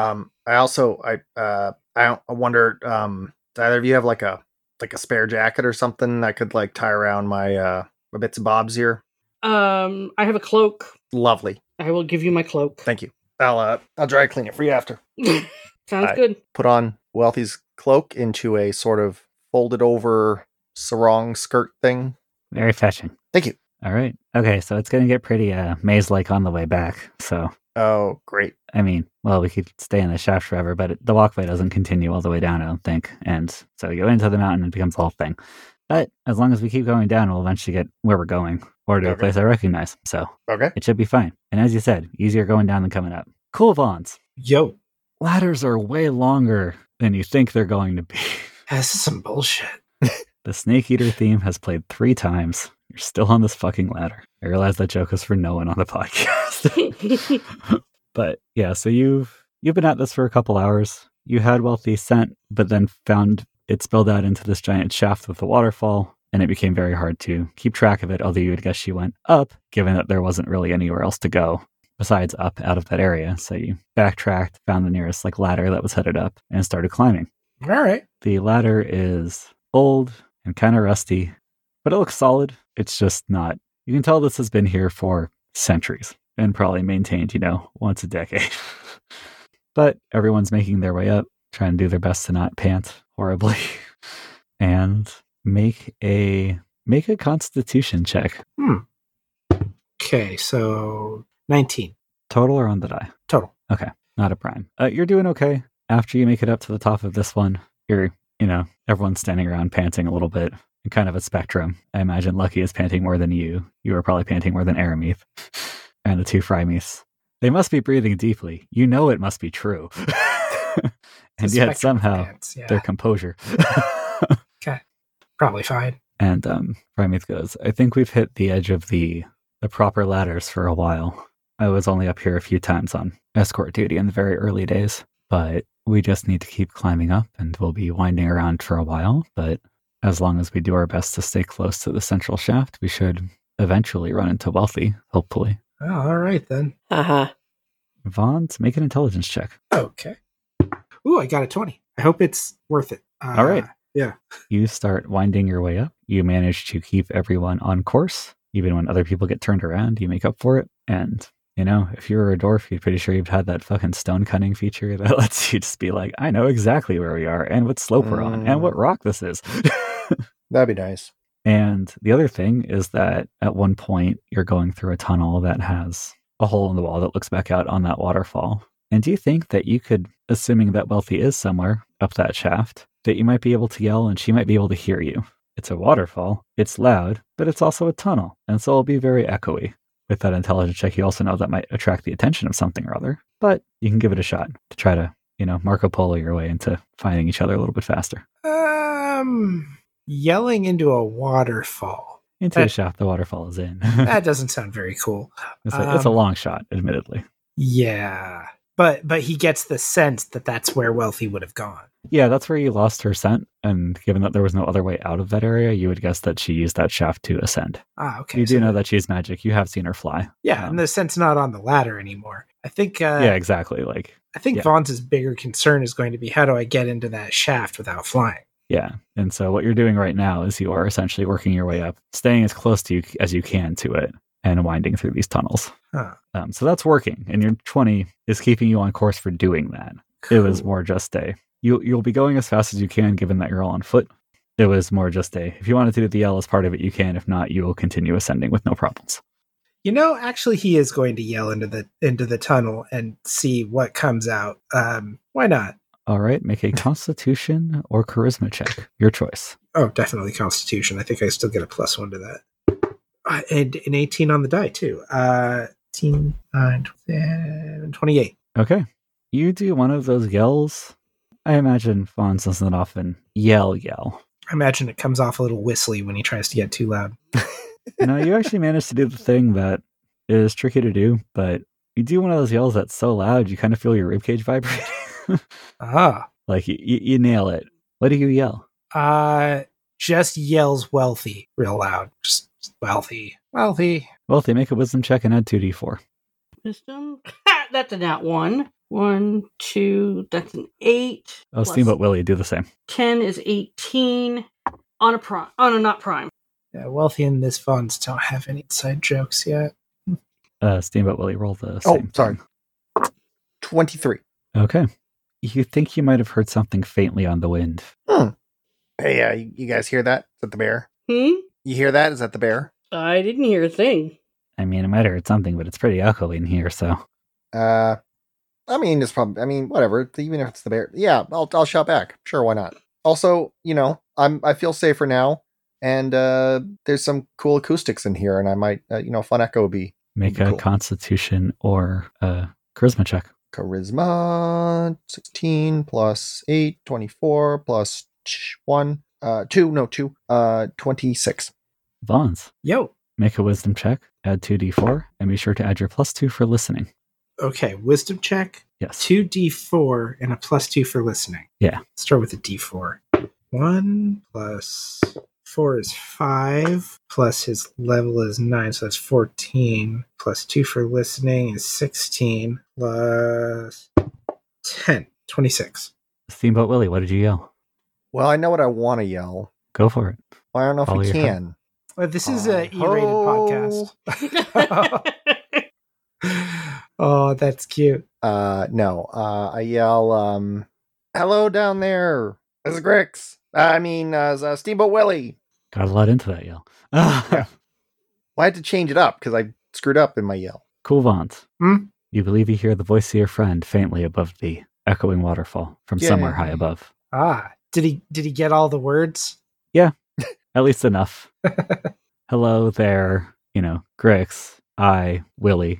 I wonder, do either of you have like a spare jacket or something I could like tie around my bits and bobs here? I have a cloak. Lovely. I will give you my cloak. Thank you. I'll dry clean it for you after. Sounds good. Put on Wealthy's cloak into a sort of folded over sarong skirt thing. Very fetching. Thank you. All right. Okay, so it's going to get pretty maze-like on the way back. So. Oh, great. I mean, well, we could stay in the shaft forever, but the walkway doesn't continue all the way down, I don't think. And so you go into the mountain and it becomes a whole thing. But as long as we keep going down, we'll eventually get where we're going or to a place I recognize. So it should be fine. And as you said, easier going down than coming up. Cool, Vons. Yo. Ladders are way longer than you think they're going to be. This is some bullshit. The Snake Eater theme has played 3 times. You're still on this fucking ladder. I realize that joke is for no one on the podcast. But yeah, so you've been at this for a couple hours. You had Wealthy sent, but then found it spilled out into this giant shaft with a waterfall, and it became very hard to keep track of it, although you would guess she went up, given that there wasn't really anywhere else to go besides up out of that area. So you backtracked, found the nearest ladder that was headed up, and started climbing. All right. The ladder is old and kind of rusty, but it looks solid. It's just not. You can tell this has been here for centuries and probably maintained, once a decade. But everyone's making their way up, trying to do their best to not pant horribly. And make a constitution check. Okay, so 19. Total or on the die? Total. Okay, not a prime. You're doing okay. After you make it up to the top of this one, you're, everyone's standing around panting a little bit. And kind of a spectrum. I imagine Lucky is panting more than you. You are probably panting more than Aramith. And the 2 Frymeeths. They must be breathing deeply. You know it must be true. And yet somehow their composure. Okay. Probably fine. And Frymeeth goes, I think we've hit the edge of the proper ladders for a while. I was only up here a few times on escort duty in the very early days. But we just need to keep climbing up and we'll be winding around for a while. But as long as we do our best to stay close to the central shaft, we should eventually run into Wealthy, hopefully. Oh, all right, then. Uh-huh. Vons, make an intelligence check. Okay. Ooh, I got a 20. I hope it's worth it. All right. Yeah. You start winding your way up. You manage to keep everyone on course. Even when other people get turned around, you make up for it. And, if you're a dwarf, you're pretty sure you've had that fucking stone cutting feature that lets you just be like, I know exactly where we are and what slope we're on and what rock this is. That'd be nice. And the other thing is that at one point, you're going through a tunnel that has a hole in the wall that looks back out on that waterfall. And do you think that you could, assuming that Wealthy is somewhere up that shaft, that you might be able to yell and she might be able to hear you? It's a waterfall, it's loud, but it's also a tunnel, and so it'll be very echoey. With that intelligence check, you also know that might attract the attention of something or other, but you can give it a shot to try to, Marco Polo your way into finding each other a little bit faster. Yelling into a waterfall. Into a shaft the waterfall is in. That doesn't sound very cool. It's a long shot, admittedly. Yeah. But he gets the sense that that's where Wealthy would have gone. Yeah, that's where you lost her scent, and given that there was no other way out of that area, you would guess that she used that shaft to ascend. Ah, okay. You do know that she's magic. You have seen her fly. Yeah, and the scent's not on the ladder anymore. I think... yeah, exactly. I think Vaughn's bigger concern is going to be, how do I get into that shaft without flying? Yeah, and so what you're doing right now is you are essentially working your way up, staying as close to you as you can to it, and winding through these tunnels. Huh. So that's working, and your 20 is keeping you on course for doing that. Cool. It was more just you'll be going as fast as you can, given that you're all on foot. It was more just if you wanted to do the yell as part of it, you can. If not, you will continue ascending with no problems. Actually, he is going to yell into the tunnel and see what comes out. Why not? All right, make a Constitution or Charisma check. Your choice. Oh, definitely Constitution. I think I still get a +1 to that. And an 18 on the die, too. 18, 9, 28. Okay. You do one of those yells. I imagine Fawn's doesn't often yell. I imagine it comes off a little whistly when he tries to get too loud. You actually managed to do the thing that is tricky to do, but you do one of those yells that's so loud you kind of feel your ribcage vibrating. Like you nail it. What do you yell? Just yells Wealthy real loud. Just Wealthy. Wealthy, make a wisdom check and add 2d4. Wisdom? That's a nat 1. 1, 2, that's an 8. Oh, Steamboat Willie, do the same. 10 is 18 on a not prime. Yeah, Wealthy and this Vons don't have any inside jokes yet. Steamboat Willie, roll the same. Oh, sorry. 23. Okay. You think you might have heard something faintly on the wind. Hey, you guys hear that? Is that the bear? You hear that? Is that the bear? I didn't hear a thing. I mean, I might have heard something, but it's pretty echoey in here, so... it's probably... whatever. Even if it's the bear. Yeah, I'll shout back. Sure, why not? Also, I feel safer now, and there's some cool acoustics in here, and I might, fun echo would be... Make a cool Constitution or a Charisma check. Charisma, 16 plus 8, 24 plus 1, 2, 26. Vons. Yo. Make a Wisdom check, add 2d4, and be sure to add your +2 for listening. Okay, Wisdom check. Yes. 2d4 and a +2 for listening. Yeah. Start with a d4. 1 plus 4 is 5, plus his level is 9, so that's 14, plus 2 for listening is 16, plus 10, 26. Steamboat Willie, what did you yell? Well, I know what I want to yell. Go for it. Well, I don't know if we can. Well, this is an E-rated podcast. Oh, that's cute. No. I yell, hello down there. This is Grix. Steamboat Willie. Got a lot into that yell. Yeah. Well, I had to change it up because I screwed up in my yell. Cool, Vons. You believe you hear the voice of your friend faintly above the echoing waterfall from somewhere high above. Did he get all the words? Yeah, at least enough. Hello there, Grix, I, Willie,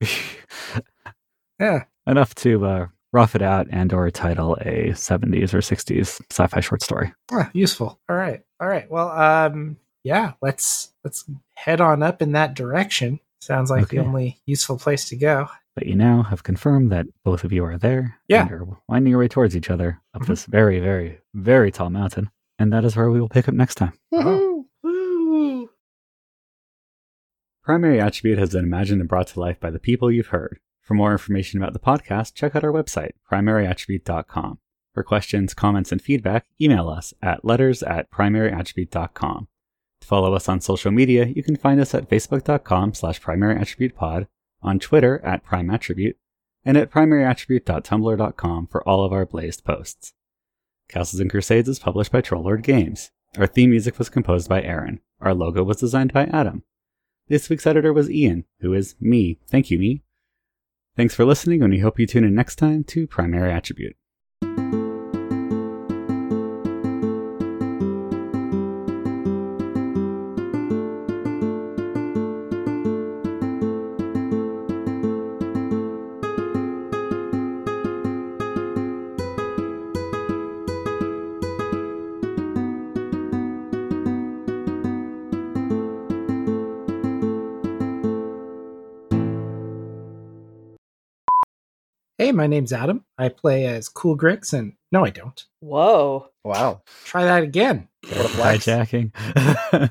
Yeah. Enough to rough it out and or title a 70s or 60s sci-fi short story. Useful. All right. Well, yeah, let's head on up in that direction. Sounds like the only useful place to go. But you now have confirmed that both of you are there. Yeah. And are winding your way towards each other up this very, very, very tall mountain. And that is where we will pick up next time. Woo-hoo. Woo. Primary Attribute has been imagined and brought to life by the people you've heard. For more information about the podcast, check out our website, primaryattribute.com. For questions, comments, and feedback, email us at letters@primaryattribute.com. To follow us on social media, you can find us at facebook.com/primaryattributepod, on Twitter @primeattribute, and at primaryattribute.tumblr.com for all of our blazed posts. Castles and Crusades is published by Trollord Games. Our theme music was composed by Aaron. Our logo was designed by Adam. This week's editor was Ian, who is me. Thank you, me. Thanks for listening, and we hope you tune in next time to Primary Attribute. Hey, my name's Adam. I play as Cool Grix, and no, I don't. Whoa. Wow. Try that again. What a flex. Hijacking.